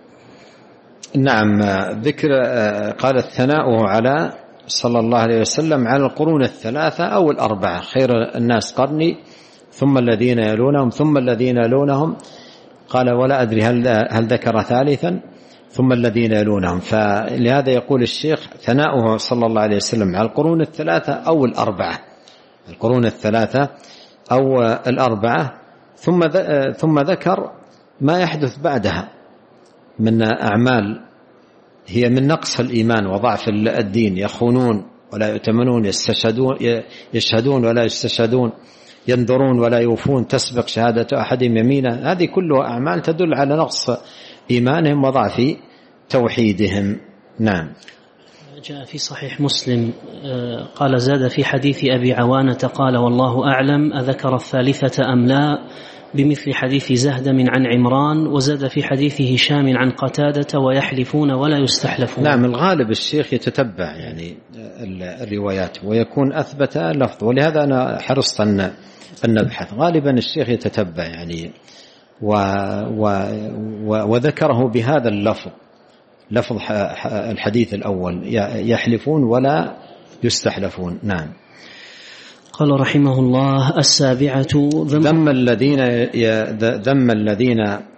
[SPEAKER 2] نعم، ذكر قال الثناؤه على صلى الله عليه وسلم على القرون الثلاثة أو الأربعة، خير الناس قرني ثم الذين يلونهم ثم الذين يلونهم، قال ولا أدري هل هل ذكر ثالثا ثم الذين يلونهم. فلهذا يقول الشيخ ثناؤه صلى الله عليه وسلم على القرون الثلاثة أو الأربعة، القرون الثلاثة أو الأربعة، ثم ثم ذكر ما يحدث بعدها من أعمال هي من نقص الإيمان وضعف الدين، يخونون ولا يؤتمنون، يستشهدون يشهدون ولا يستشهدون، ينذرون ولا يوفون، تسبق شهادة أحدهم يمينه. هذه كلها أعمال تدل على نقص إيمانهم وضعف توحيدهم. نعم.
[SPEAKER 1] جاء في صحيح مسلم قال زاد في حديث أبي عوانة قال والله أعلم أذكر الثالثة أم لا، بمثل حديث زهدم عن عمران، وزاد في حديث هشام عن قتادة ويحلفون ولا يستحلفون.
[SPEAKER 2] نعم، الغالب الشيخ يتتبع يعني الروايات ويكون أثبت لفظ، ولهذا أنا حرصت أن نبحث. غالبا الشيخ يتتبع يعني و و وذكره بهذا اللفظ، لفظ الحديث الأول يحلفون ولا يستحلفون. نعم.
[SPEAKER 1] قال رحمه الله: السابعة
[SPEAKER 2] ذم الذين ذم الذين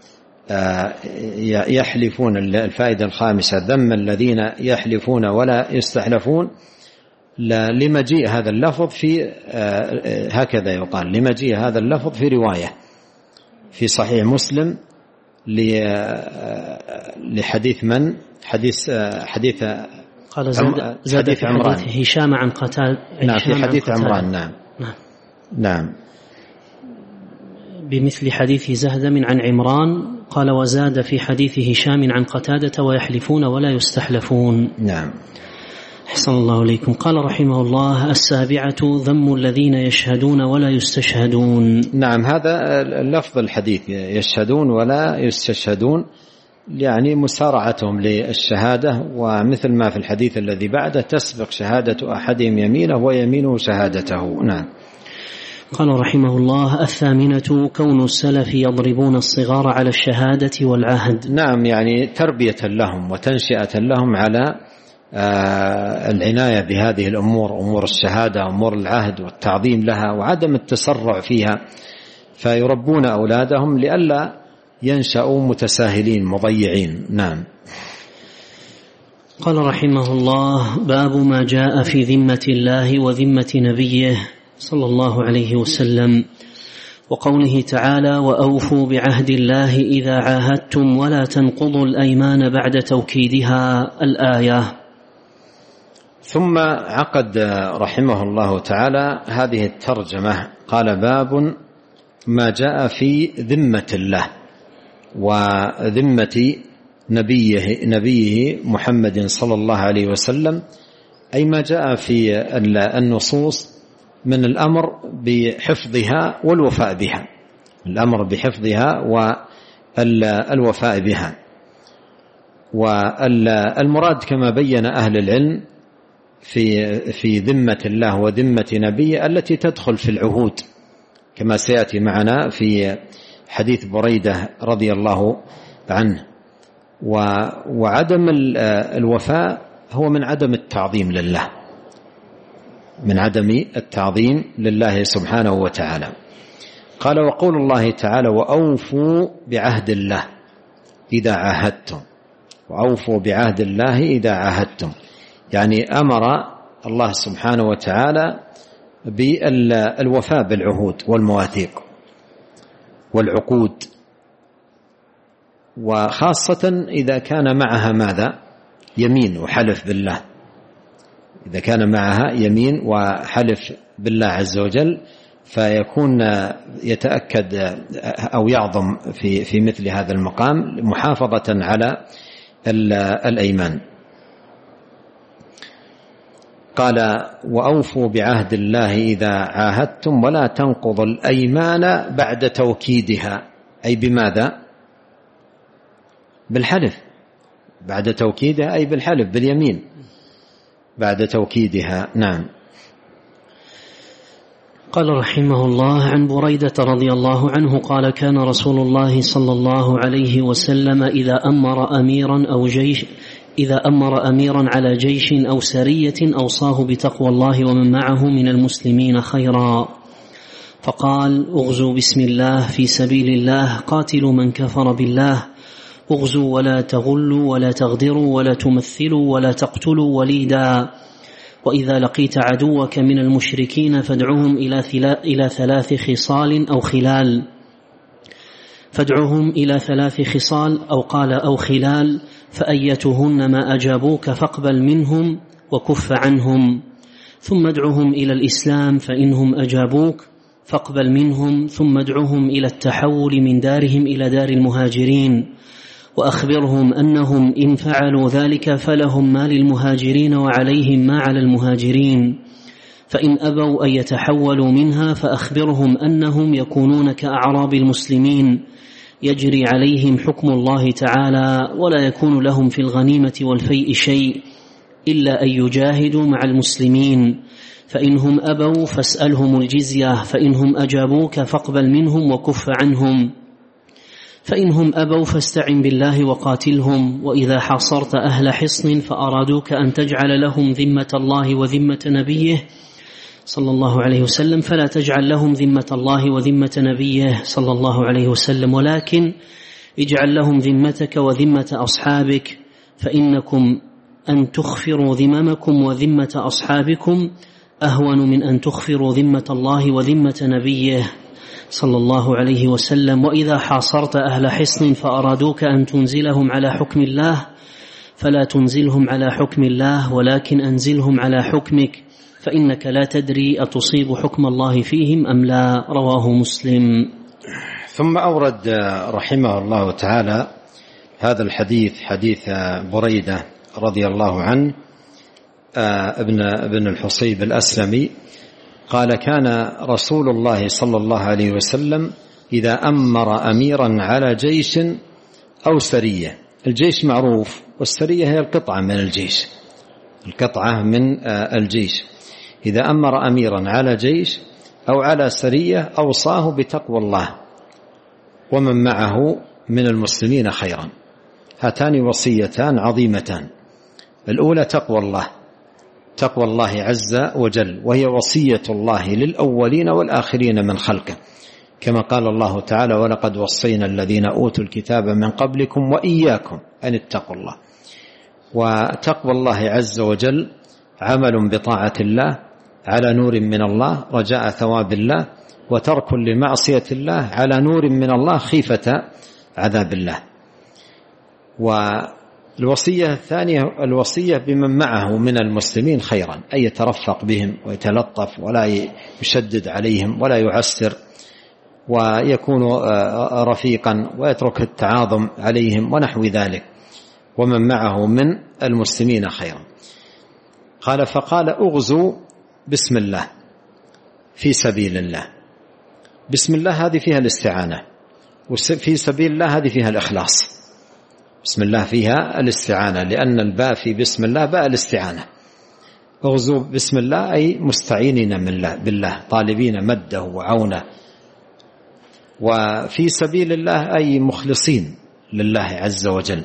[SPEAKER 2] يحلفون. الفائدة الخامسة ذم الذين يحلفون ولا يستحلفون، لمجيء هذا اللفظ في هكذا يقال لمجيء هذا اللفظ في رواية في صحيح مسلم لحديث من حديث حديث
[SPEAKER 1] قال زاد, زاد
[SPEAKER 2] حديث
[SPEAKER 1] في
[SPEAKER 2] عمران.
[SPEAKER 1] حديث هشام عن قتادة.
[SPEAKER 2] نعم، في حديث عمران. نعم.
[SPEAKER 1] نعم
[SPEAKER 2] نعم
[SPEAKER 1] بمثل حديث زهدم عن عمران قال وزاد في حديث هشام عن قتادة ويحلفون ولا يستحلفون.
[SPEAKER 2] نعم.
[SPEAKER 1] أحسن الله إليكم. قال رحمه الله: السابعة ذم الذين يشهدون ولا يستشهدون.
[SPEAKER 2] نعم، هذا اللفظ الحديث يشهدون ولا يستشهدون، يعني مسارعتهم للشهادة، ومثل ما في الحديث الذي بعده تسبق شهادة أحدهم يمينه ويمينه شهادته. نعم.
[SPEAKER 1] قال رحمه الله: الثامنة كون السلف يضربون الصغار على الشهادة والعهد.
[SPEAKER 2] نعم، يعني تربية لهم وتنشئة لهم على العناية بهذه الأمور، أمور الشهادة، أمور العهد والتعظيم لها وعدم التسرع فيها، فيربون أولادهم لئلا ينشأوا متساهلين مضيعين. نعم.
[SPEAKER 1] قال رحمه الله: باب ما جاء في ذمة الله وذمة نبيه صلى الله عليه وسلم، وقوله تعالى: وأوفوا بعهد الله إذا عاهدتم ولا تنقضوا الأيمان بعد توكيدها، الآية.
[SPEAKER 2] ثم عقد رحمه الله تعالى هذه الترجمة، قال: باب ما جاء في ذمة الله وذمة نبيه, نبيه محمد صلى الله عليه وسلم، أي ما جاء في النصوص من الأمر بحفظها والوفاء بها، الأمر بحفظها والوفاء بها. والمراد كما بين أهل العلم في في ذمة الله وذمة نبيه التي تدخل في العهود، كما سيأتي معنا في حديث بريدة رضي الله عنه. وعدم الوفاء هو من عدم التعظيم لله، من عدم التعظيم لله سبحانه وتعالى. قال: وقول الله تعالى: وأوفوا بعهد الله إذا عاهدتم، وأوفوا بعهد الله إذا عاهدتم، يعني أمر الله سبحانه وتعالى بالوفاء بالعهود والمواثيق والعقود، وخاصة إذا كان معها ماذا؟ يمين وحلف بالله. إذا كان معها يمين وحلف بالله عز وجل فيكون يتأكد أو يعظم في في مثل هذا المقام محافظة على الأيمان. قال: وأوفوا بعهد الله إذا عاهدتم ولا تنقضوا الأيمان بعد توكيدها. أي بماذا؟ بالحلف. بعد توكيدها أي بالحلف باليمين بعد توكيدها. نعم.
[SPEAKER 1] قال رحمه الله: عن بريدة رضي الله عنه قال: كان رسول الله صلى الله عليه وسلم إذا أمر أميرا أو جيش إذا أمر أميرا على جيش أو سرية أوصاه بتقوى الله ومن معه من المسلمين خيرا، فقال: اغزوا بسم الله في سبيل الله، قاتلوا من كفر بالله، اغزوا ولا تغلوا ولا تغدروا ولا تمثلوا ولا تقتلوا وليدا، وإذا لقيت عدوك من المشركين فادعهم إلى ثلاث خصال أو خلال فادعهم إلى ثلاث خصال أو قال أو خلال، فأيتهن ما أجابوك فاقبل منهم وكف عنهم، ثم ادعهم إلى الإسلام فإنهم أجابوك فاقبل منهم، ثم ادعهم إلى التحول من دارهم إلى دار المهاجرين، وأخبرهم أنهم إن فعلوا ذلك فلهم ما للمهاجرين وعليهم ما على المهاجرين، فإن أبوا أن يتحولوا منها فأخبرهم أنهم يكونون كأعراب المسلمين يجري عليهم حكم الله تعالى، ولا يكون لهم في الغنيمة والفيء شيء إلا أن يجاهدوا مع المسلمين، فإنهم أبوا فاسألهم الجزية، فإنهم أجابوك فاقبل منهم وكف عنهم، فإنهم أبوا فاستعن بالله وقاتلهم، وإذا حاصرت أهل حصن فأرادوك أن تجعل لهم ذمة الله وذمة نبيه صلى الله عليه وسلم فلا تجعل لهم ذمة الله وذمة نبيه صلى الله عليه وسلم، ولكن اجعل لهم ذمتك وذمة أصحابك، فإنكم أن تخفروا ذممكم وذمة أصحابكم أهون من أن تخفروا ذمة الله وذمة نبيه صلى الله عليه وسلم. وإذا حاصرت أهل حصن فأرادوك أن تنزلهم على حكم الله فلا تنزلهم على حكم الله، ولكن أنزلهم على حكمك، فإنك لا تدري أتصيب حكم الله فيهم أم لا. رواه مسلم.
[SPEAKER 2] ثم أورد رحمه الله تعالى هذا الحديث، حديث بريدة رضي الله عنه ابن ابن الحصيب الأسلمي قال: كان رسول الله صلى الله عليه وسلم إذا أمر أميرا على جيش أو سرية. الجيش معروف، والسرية هي القطعة من الجيش، القطعة من الجيش. إذا أمر أميرا على جيش أو على سرية أوصاه بتقوى الله ومن معه من المسلمين خيرا. هاتان وصيتان عظيمتان. الأولى تقوى الله، تقوى الله عز وجل، وهي وصية الله للأولين والآخرين من خلقه، كما قال الله تعالى: ولقد وصينا الذين أوتوا الكتاب من قبلكم وإياكم أن اتقوا الله. وتقوى الله عز وجل عمل بطاعة الله على نور من الله رجاء ثواب الله، وترك لمعصية الله على نور من الله خيفة عذاب الله. والوصية الثانية الوصية بمن معه من المسلمين خيرا، أي يترفق بهم ويتلطف ولا يشدد عليهم ولا يعسر، ويكون رفيقا ويترك التعاظم عليهم ونحو ذلك، ومن معه من المسلمين خيرا. قال: فقال: اغزوا بسم الله في سبيل الله. بسم الله هذه فيها الاستعانة، وفي سبيل الله هذه فيها الإخلاص. بسم الله فيها الاستعانة، لأن الباء في بسم الله باء الاستعانة. اغزوا بسم الله أي مستعينين من الله بالله، طالبين مده وعونه. وفي سبيل الله أي مخلصين لله عز وجل.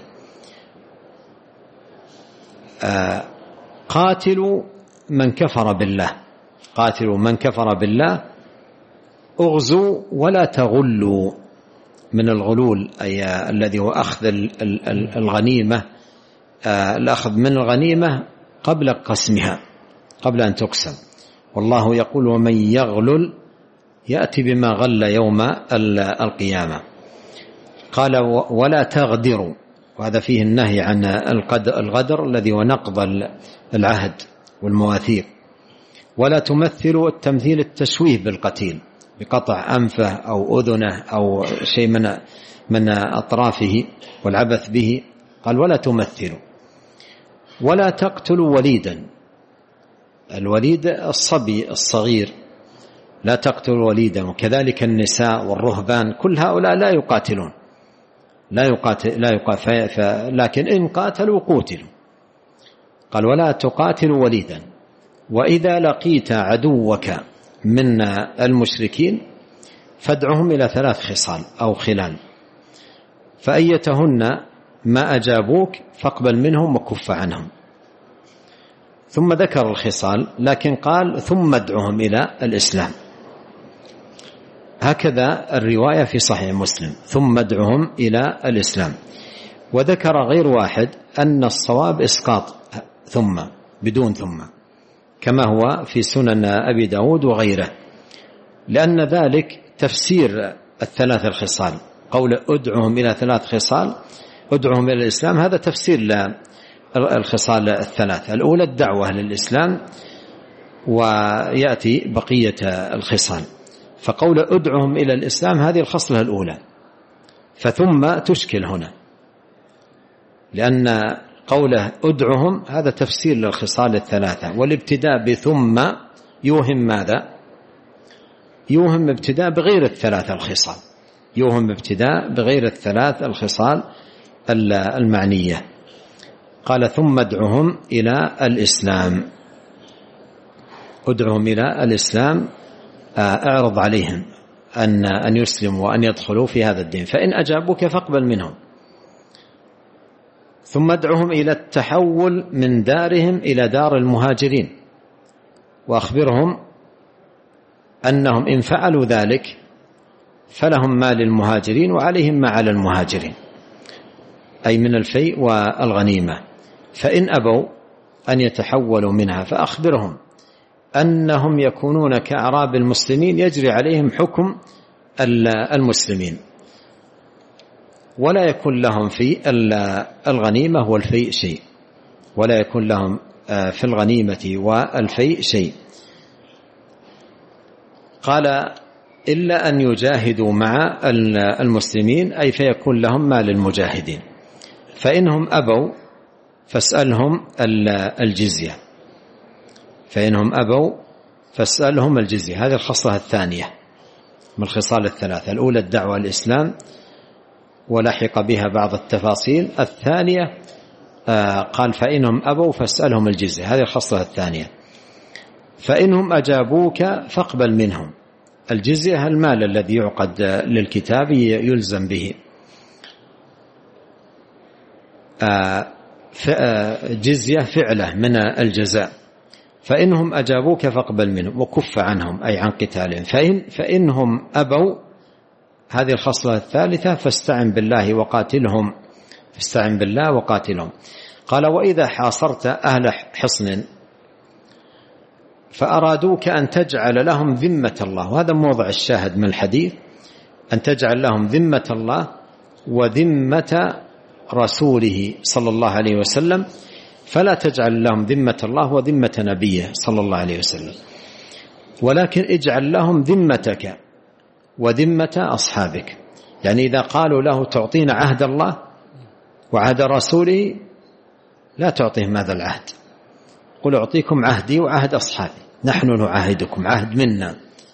[SPEAKER 2] آه قاتلوا من كفر بالله، قاتلوا من كفر بالله. اغزوا ولا تغلوا، من الغلول أي الذي هو أخذ الغنيمة، الأخذ من الغنيمة قبل قسمها، قبل أن تقسم. والله يقول ومن يغلل يأتي بما غل يوم القيامة. قال ولا تغدروا، وهذا فيه النهي عن الغدر الذي هو نقض العهد والمواثيق. ولا تمثلوا، التمثيل التشويه بالقتيل بقطع أنفه أو أذنه أو شيء من من أطرافه والعبث به. قال ولا تمثلوا. ولا تقتلوا وليدا، الوليد الصبي الصغير، لا تقتلوا وليدا. وكذلك النساء والرهبان كل هؤلاء لا يقاتلون، لا يقاتل لا يقاتل لكن إن قاتلوا قوتلوا. قال ولا تقاتلوا وليدا. وإذا لقيت عدوك من المشركين فادعهم إلى ثلاث خصال أو خلال، فأيتهن ما أجابوك فاقبل منهم وكف عنهم. ثم ذكر الخصال، لكن قال ثم ادعهم إلى الإسلام. هكذا الرواية في صحيح مسلم، ثم ادعهم إلى الإسلام. وذكر غير واحد أن الصواب إسقاط ثم بدون ثم، كما هو في سنن أبي داود وغيره، لأن ذلك تفسير الثلاث الخصال. قول ادعهم إلى ثلاث خصال، ادعهم إلى الإسلام، هذا تفسير الخصال الثلاث. الأولى الدعوة للإسلام، ويأتي بقية الخصال. فقول ادعهم إلى الإسلام هذه الخصلة الأولى، فثم تشكل هنا، لأن قوله ادعهم هذا تفسير للخصال الثلاثة. والابتداء بثم يوهم ماذا؟ يوهم ابتداء بغير الثلاث الخصال، يوهم ابتداء بغير الثلاث الخصال المعنية. قال ثم ادعهم إلى الإسلام، ادعهم إلى الإسلام، اعرض عليهم أن أن يسلموا وأن يدخلوا في هذا الدين، فإن أجابوك فاقبل منهم. ثم ادعهم إلى التحول من دارهم إلى دار المهاجرين، وأخبرهم أنهم إن فعلوا ذلك فلهم ما للمهاجرين وعليهم ما على المهاجرين، أي من الفيء والغنيمة. فإن أبوا أن يتحولوا منها فأخبرهم أنهم يكونون كأعراب المسلمين يجري عليهم حكم المسلمين، ولا يكون لهم في الغنيمة والفيء شيء، ولا يكون لهم في الغنيمة والفيء شيء. قال إلا أن يجاهدوا مع المسلمين، أي فيكون لهم ما للمجاهدين. فإنهم أبوا فاسألهم الجزية، فإنهم أبوا فاسألهم الجزية. هذه الخصلة الثانية من الخصال الثلاثة. الأولى الدعوة الإسلام ولحق بها بعض التفاصيل. الثانية قال فإنهم أبوا فاسألهم الجزية، هذه الخصلة الثانية. فإنهم أجابوك فاقبل منهم. الجزية المال الذي يعقد للكتاب يلزم به. جزية فعلة من الجزاء. فإنهم أجابوك فاقبل منهم وكف عنهم، أي عن قتالهم. فإن فإنهم أبوا، هذه الخصلة الثالثة، فاستعن بالله وقاتلهم، فاستعن بالله وقاتلهم. قال وإذا حاصرت أهل حصن فأرادوك أن تجعل لهم ذمة الله، وهذا موضع الشاهد من الحديث، أن تجعل لهم ذمة الله وذمة رسوله صلى الله عليه وسلم، فلا تجعل لهم ذمة الله وذمة نبيه صلى الله عليه وسلم، ولكن اجعل لهم ذمتك وذمة أصحابك. يعني إذا قالوا له تعطينا عهد الله وعهد رسوله، لا تعطيهم هذا العهد، قل أعطيكم عهدي وعهد أصحابي، نحن نعاهدكم عهد منا،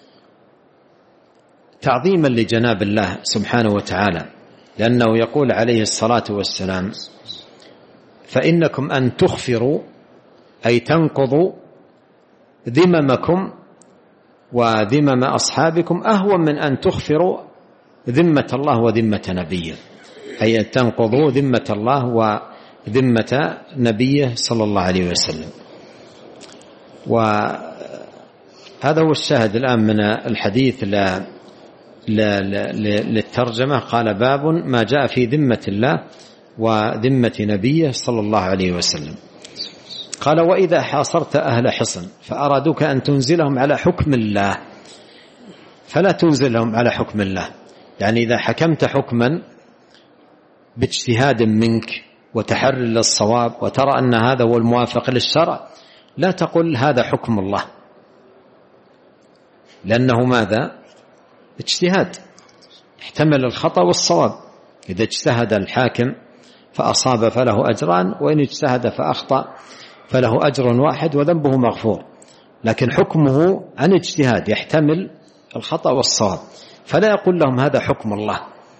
[SPEAKER 2] تعظيما لجناب الله سبحانه وتعالى، لأنه يقول عليه الصلاة والسلام فإنكم أن تخفروا أي تنقضوا ذممكم وذمم أصحابكم أهون من أن تخفروا ذمة الله وذمة نبيه، أي أن تنقضوا ذمة الله وذمة نبيه صلى الله عليه وسلم. وهذا هو الشاهد الآن من الحديث لا للترجمة. قال باب ما جاء في ذمة الله وذمة نبيه صلى الله عليه وسلم. قال وإذا حاصرت أهل حصن فأرادوك أن تنزلهم على حكم الله فلا تنزلهم على حكم الله. يعني إذا حكمت حكما باجتهاد منك وتحري للصواب وترى أن هذا هو الموافق للشرع لا تقل هذا حكم الله، لأنه ماذا؟ اجتهاد يحتمل الخطأ والصواب. إذا اجتهد الحاكم فأصاب فله أجران، وإن اجتهد فأخطأ فله أجر واحد وذنبه مغفور، لكن حكمه عن اجتهاد يحتمل الخطأ والصواب، فلا يقول لهم هذا حكم الله،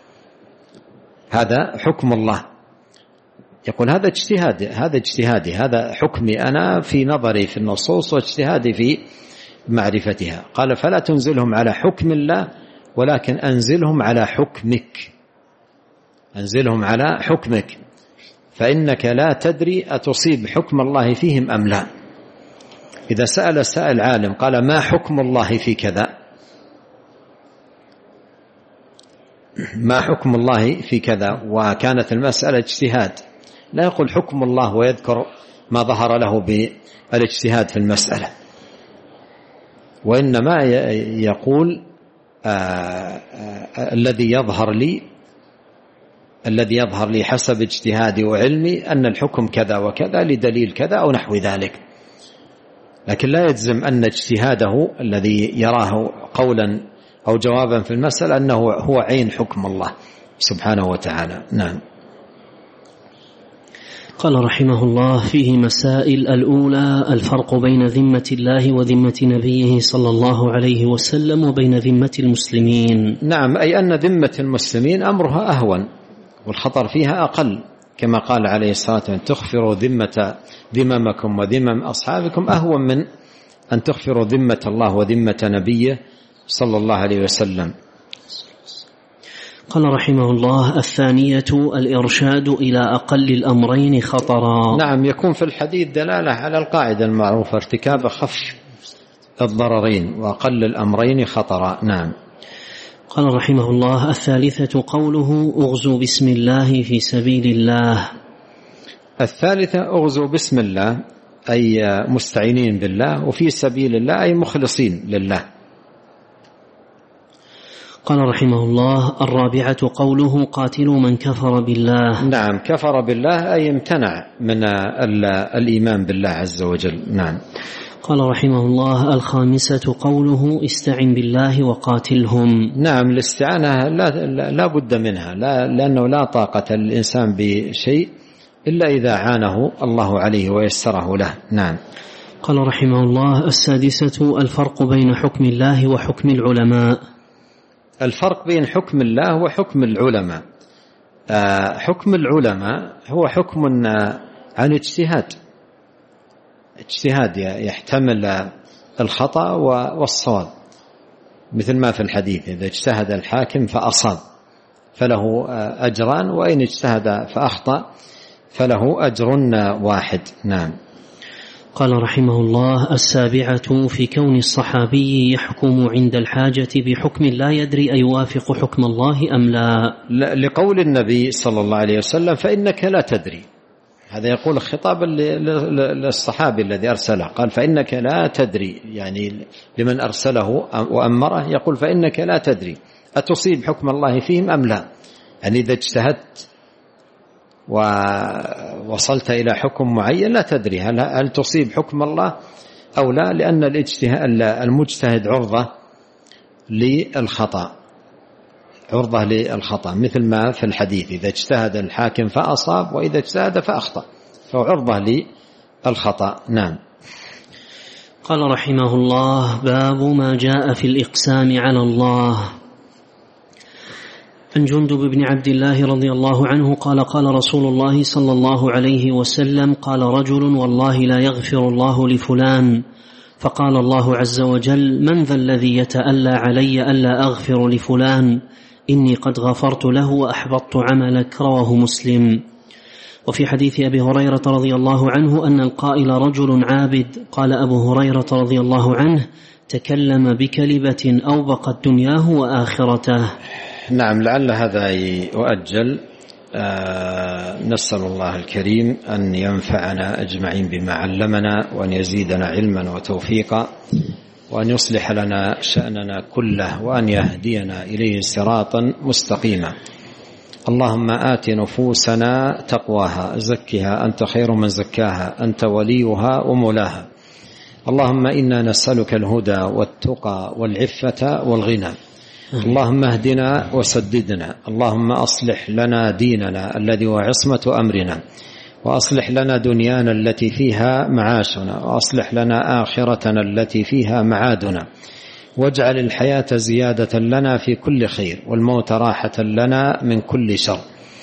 [SPEAKER 2] هذا حكم الله، يقول هذا اجتهاد، هذا اجتهادي، هذا حكمي أنا في نظري في النصوص واجتهادي في معرفتها. قال فلا تنزلهم على حكم الله ولكن أنزلهم على حكمك، أنزلهم على حكمك، فإنك لا تدري أتصيب حكم الله فيهم أم لا. إذا سأل سائل عالم قال ما حكم الله في كذا، ما حكم الله في كذا، وكانت المسألة اجتهاد، لا يقول حكم الله ويذكر ما ظهر له بالاجتهاد في المسألة، وإنما يقول آآ آآ الذي يظهر لي الذي يظهر لي حسب اجتهادي وعلمي أن الحكم كذا وكذا لدليل كذا أو نحو ذلك، لكن لا يجزم أن اجتهاده الذي يراه قولا أو جوابا في المسألة أنه هو عين حكم الله سبحانه وتعالى. نعم.
[SPEAKER 1] قال رحمه الله فيه مسائل. الأولى الفرق بين ذمة الله وذمة نبيه صلى الله عليه وسلم وبين ذمة المسلمين.
[SPEAKER 2] نعم، أي أن ذمة المسلمين أمرها أهون والخطر فيها أقل، كما قال عليه الصلاة والسلام تخفروا ذمة ذممكم وذمم أصحابكم أهون من أن تخفروا ذمة الله وذمة نبيه صلى الله عليه وسلم.
[SPEAKER 1] قال رحمه الله الثانية الإرشاد إلى أقل الأمرين خطرا.
[SPEAKER 2] نعم، يكون في الحديث دلالة على القاعدة المعروفة ارتكاب خف الضررين وأقل الأمرين خطرا. نعم.
[SPEAKER 1] قال رحمه الله الثالثة قوله أغزوا بسم الله في سبيل الله.
[SPEAKER 2] الثالثة أغزوا بسم الله أي مستعينين بالله، وفي سبيل الله أي مخلصين لله.
[SPEAKER 1] قال رحمه الله الرابعة قوله قاتلوا من كفر بالله.
[SPEAKER 2] نعم، كفر بالله أي امتنع من الإيمان بالله عز وجل. نعم.
[SPEAKER 1] قال رحمه الله الخامسة قوله استعن بالله وقاتلهم.
[SPEAKER 2] نعم، الاستعانة لا, لا بد منها، لا لأنه لا طاقة للإنسان بشيء إلا إذا عانه الله عليه ويسره له. نعم.
[SPEAKER 1] قال رحمه الله السادسة الفرق بين حكم الله وحكم العلماء.
[SPEAKER 2] الفرق بين حكم الله وحكم العلماء، حكم العلماء هو حكم عن اجتهاد، اجتهاد يحتمل الخطأ والصواب، مثل ما في الحديث إذا اجتهد الحاكم فأصاب فله أجران، وإن اجتهد فأخطأ فله أجر واحد. نعم.
[SPEAKER 1] قال رحمه الله السابعة في كون الصحابي يحكم عند الحاجة بحكم لا يدري أيوافق حكم الله أم لا،
[SPEAKER 2] لقول النبي صلى الله عليه وسلم فإنك لا تدري، هذا يقول خطابا للصحابي الذي أرسله، قال فإنك لا تدري، يعني لمن أرسله وأمره يقول فإنك لا تدري أتصيب حكم الله فيهم أم لا، يعني إذا اجتهدت ووصلت إلى حكم معين لا تدري هل, هل تصيب حكم الله أو لا، لأن المجتهد عرضة للخطأ، عرضة للخطأ، مثل ما في الحديث إذا اجتهد الحاكم فأصاب وإذا اجتهد فأخطأ فهو عرضة للخطأ. نعم.
[SPEAKER 1] قال رحمه الله باب ما جاء في الإقسام على الله. عن جندب بن عبد الله رضي الله عنه قال قال رسول الله صلى الله عليه وسلم قال رجل والله لا يغفر الله لفلان، فقال الله عز وجل من ذا الذي يتألى علي ألا أغفر لفلان، إني قد غفرت له وأحبطت عملك، رواه مسلم. وفي حديث أبي هريرة رضي الله عنه أن القائل رجل عابد، قال أبو هريرة رضي الله عنه تكلم بكلمة أوبقت دنياه وآخرته.
[SPEAKER 2] نعم، لعل هذا يؤجل نسأل الله الكريم أن ينفعنا أجمعين بما علمنا، وأن يزيدنا علما وتوفيقا، وأن يصلح لنا شأننا كله، وأن يهدينا إليه صراطا مستقيما. اللهم آت نفوسنا تقواها، زكها أنت خير من زكاها، أنت وليها ومولاها. اللهم إنا نسألك الهدى والتقى والعفة والغنى. اللهم اهدنا وسددنا. اللهم أصلح لنا ديننا الذي هو عصمة أمرنا، وأصلح لنا دنيانا التي فيها معاشنا، وأصلح لنا آخرتنا التي فيها معادنا، واجعل الحياة زيادة لنا في كل خير، والموت راحة لنا من كل شر.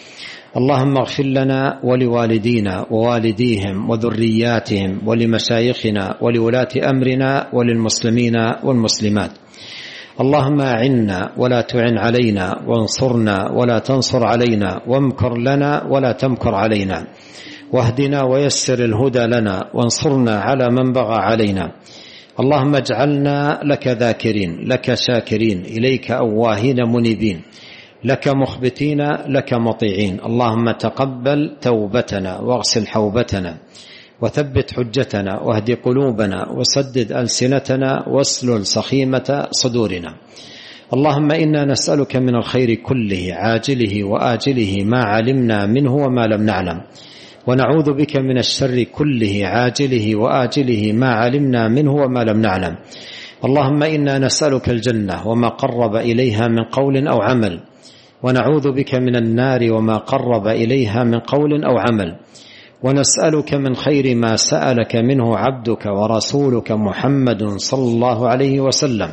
[SPEAKER 2] اللهم اغفر لنا ولوالدينا ووالديهم وذرياتهم ولمشايخنا ولولاة أمرنا وللمسلمين والمسلمات. اللهم أعنا ولا تعن علينا، وانصرنا ولا تنصر علينا، وامكر لنا ولا تمكر علينا، واهدنا ويسر الهدى لنا، وانصرنا على من بغى علينا. اللهم اجعلنا لك ذاكرين، لك شاكرين، إليك أواهين منيبين، لك مخبتين، لك مطيعين. اللهم تقبل توبتنا، واغسل حوبتنا، وثبت حجتنا، واهد قلوبنا، وسدد ألسنتنا، واسلل سخيمة صدورنا. اللهم إنا نسألك من الخير كله عاجله وآجله ما علمنا منه وما لم نعلم، ونعوذ بك من الشر كله عاجله وآجله ما علمنا منه وما لم نعلم. اللهم إنا نسألك الجنة وما قرب إليها من قول أو عمل، ونعوذ بك من النار وما قرب إليها من قول أو عمل، ونسألك من خير ما سألك منه عبدك ورسولك محمد صلى الله عليه وسلم،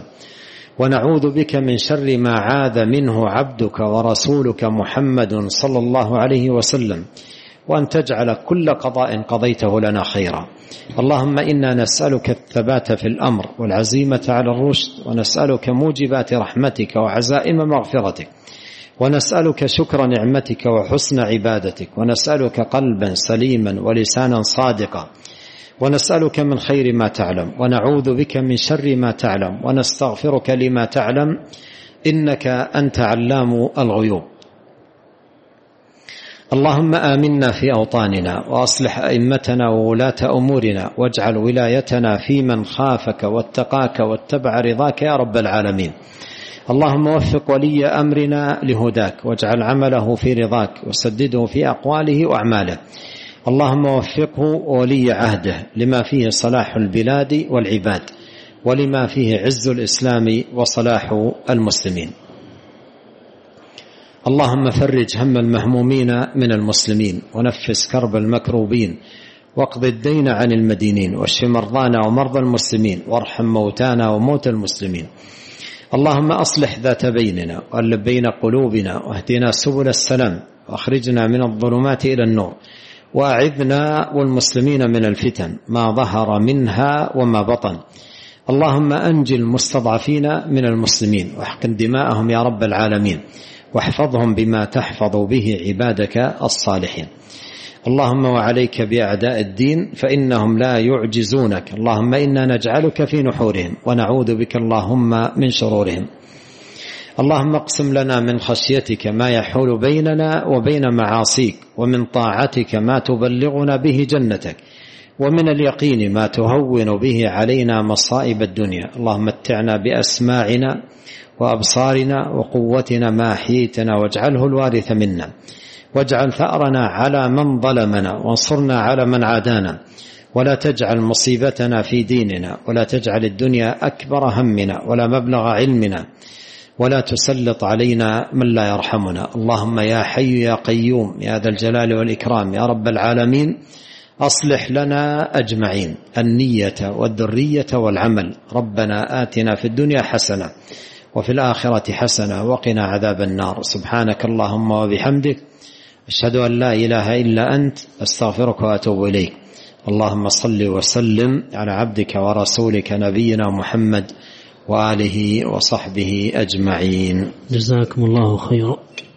[SPEAKER 2] ونعوذ بك من شر ما عاذ منه عبدك ورسولك محمد صلى الله عليه وسلم، وأن تجعل كل قضاء قضيته لنا خيرا. اللهم إنا نسألك الثبات في الأمر والعزيمة على الرشد، ونسألك موجبات رحمتك وعزائم مغفرتك، ونسألك شكر نعمتك وحسن عبادتك، ونسألك قلبا سليما ولسانا صادقا، ونسألك من خير ما تعلم، ونعوذ بك من شر ما تعلم، ونستغفرك لما تعلم، إنك أنت علام الغيوب. اللهم آمنا في أوطاننا، وأصلح أئمتنا وولاة أمورنا، واجعل ولايتنا في من خافك واتقاك واتبع رضاك يا رب العالمين. اللهم وفق ولي أمرنا لهداك، واجعل عمله في رضاك، وسدده في أقواله وأعماله. اللهم وفقه ولي عهده لما فيه صلاح البلاد والعباد، ولما فيه عز الإسلام وصلاح المسلمين. اللهم فرج هم المهمومين من المسلمين، ونفس كرب المكروبين، واقض الدين عن المدينين، واشف مرضانا ومرضى المسلمين، وارحم موتانا وموتى المسلمين. اللهم أصلح ذات بيننا، وألف بين قلوبنا، واهدنا سبل السلام، وأخرجنا من الظلمات إلى النور، وأعذنا والمسلمين من الفتن ما ظهر منها وما بطن. اللهم أنجي المستضعفين من المسلمين، واحقن دماءهم يا رب العالمين، واحفظهم بما تحفظ به عبادك الصالحين. اللهم وعليك بأعداء الدين فإنهم لا يعجزونك. اللهم إنا نجعلك في نحورهم، ونعوذ بك اللهم من شرورهم. اللهم اقسم لنا من خشيتك ما يحول بيننا وبين معاصيك، ومن طاعتك ما تبلغنا به جنتك، ومن اليقين ما تهون به علينا مصائب الدنيا. اللهم متعنا بأسماعنا وأبصارنا وقوتنا ما أحييتنا، واجعله الوارث منا، واجعل ثأرنا على من ظلمنا، وانصرنا على من عادانا، ولا تجعل مصيبتنا في ديننا، ولا تجعل الدنيا أكبر همنا ولا مبلغ علمنا، ولا تسلط علينا من لا يرحمنا. اللهم يا حي يا قيوم يا ذا الجلال والإكرام يا رب العالمين، أصلح لنا أجمعين النية والذرية والعمل. ربنا آتنا في الدنيا حسنة وفي الآخرة حسنة وقنا عذاب النار. سبحانك اللهم وبحمدك، أشهد أن لا إله إلا أنت، أستغفرك وأتوب إليك. اللهم صل وسلم على عبدك ورسولك نبينا محمد وآله وصحبه أجمعين.
[SPEAKER 1] جزاكم الله خيرا.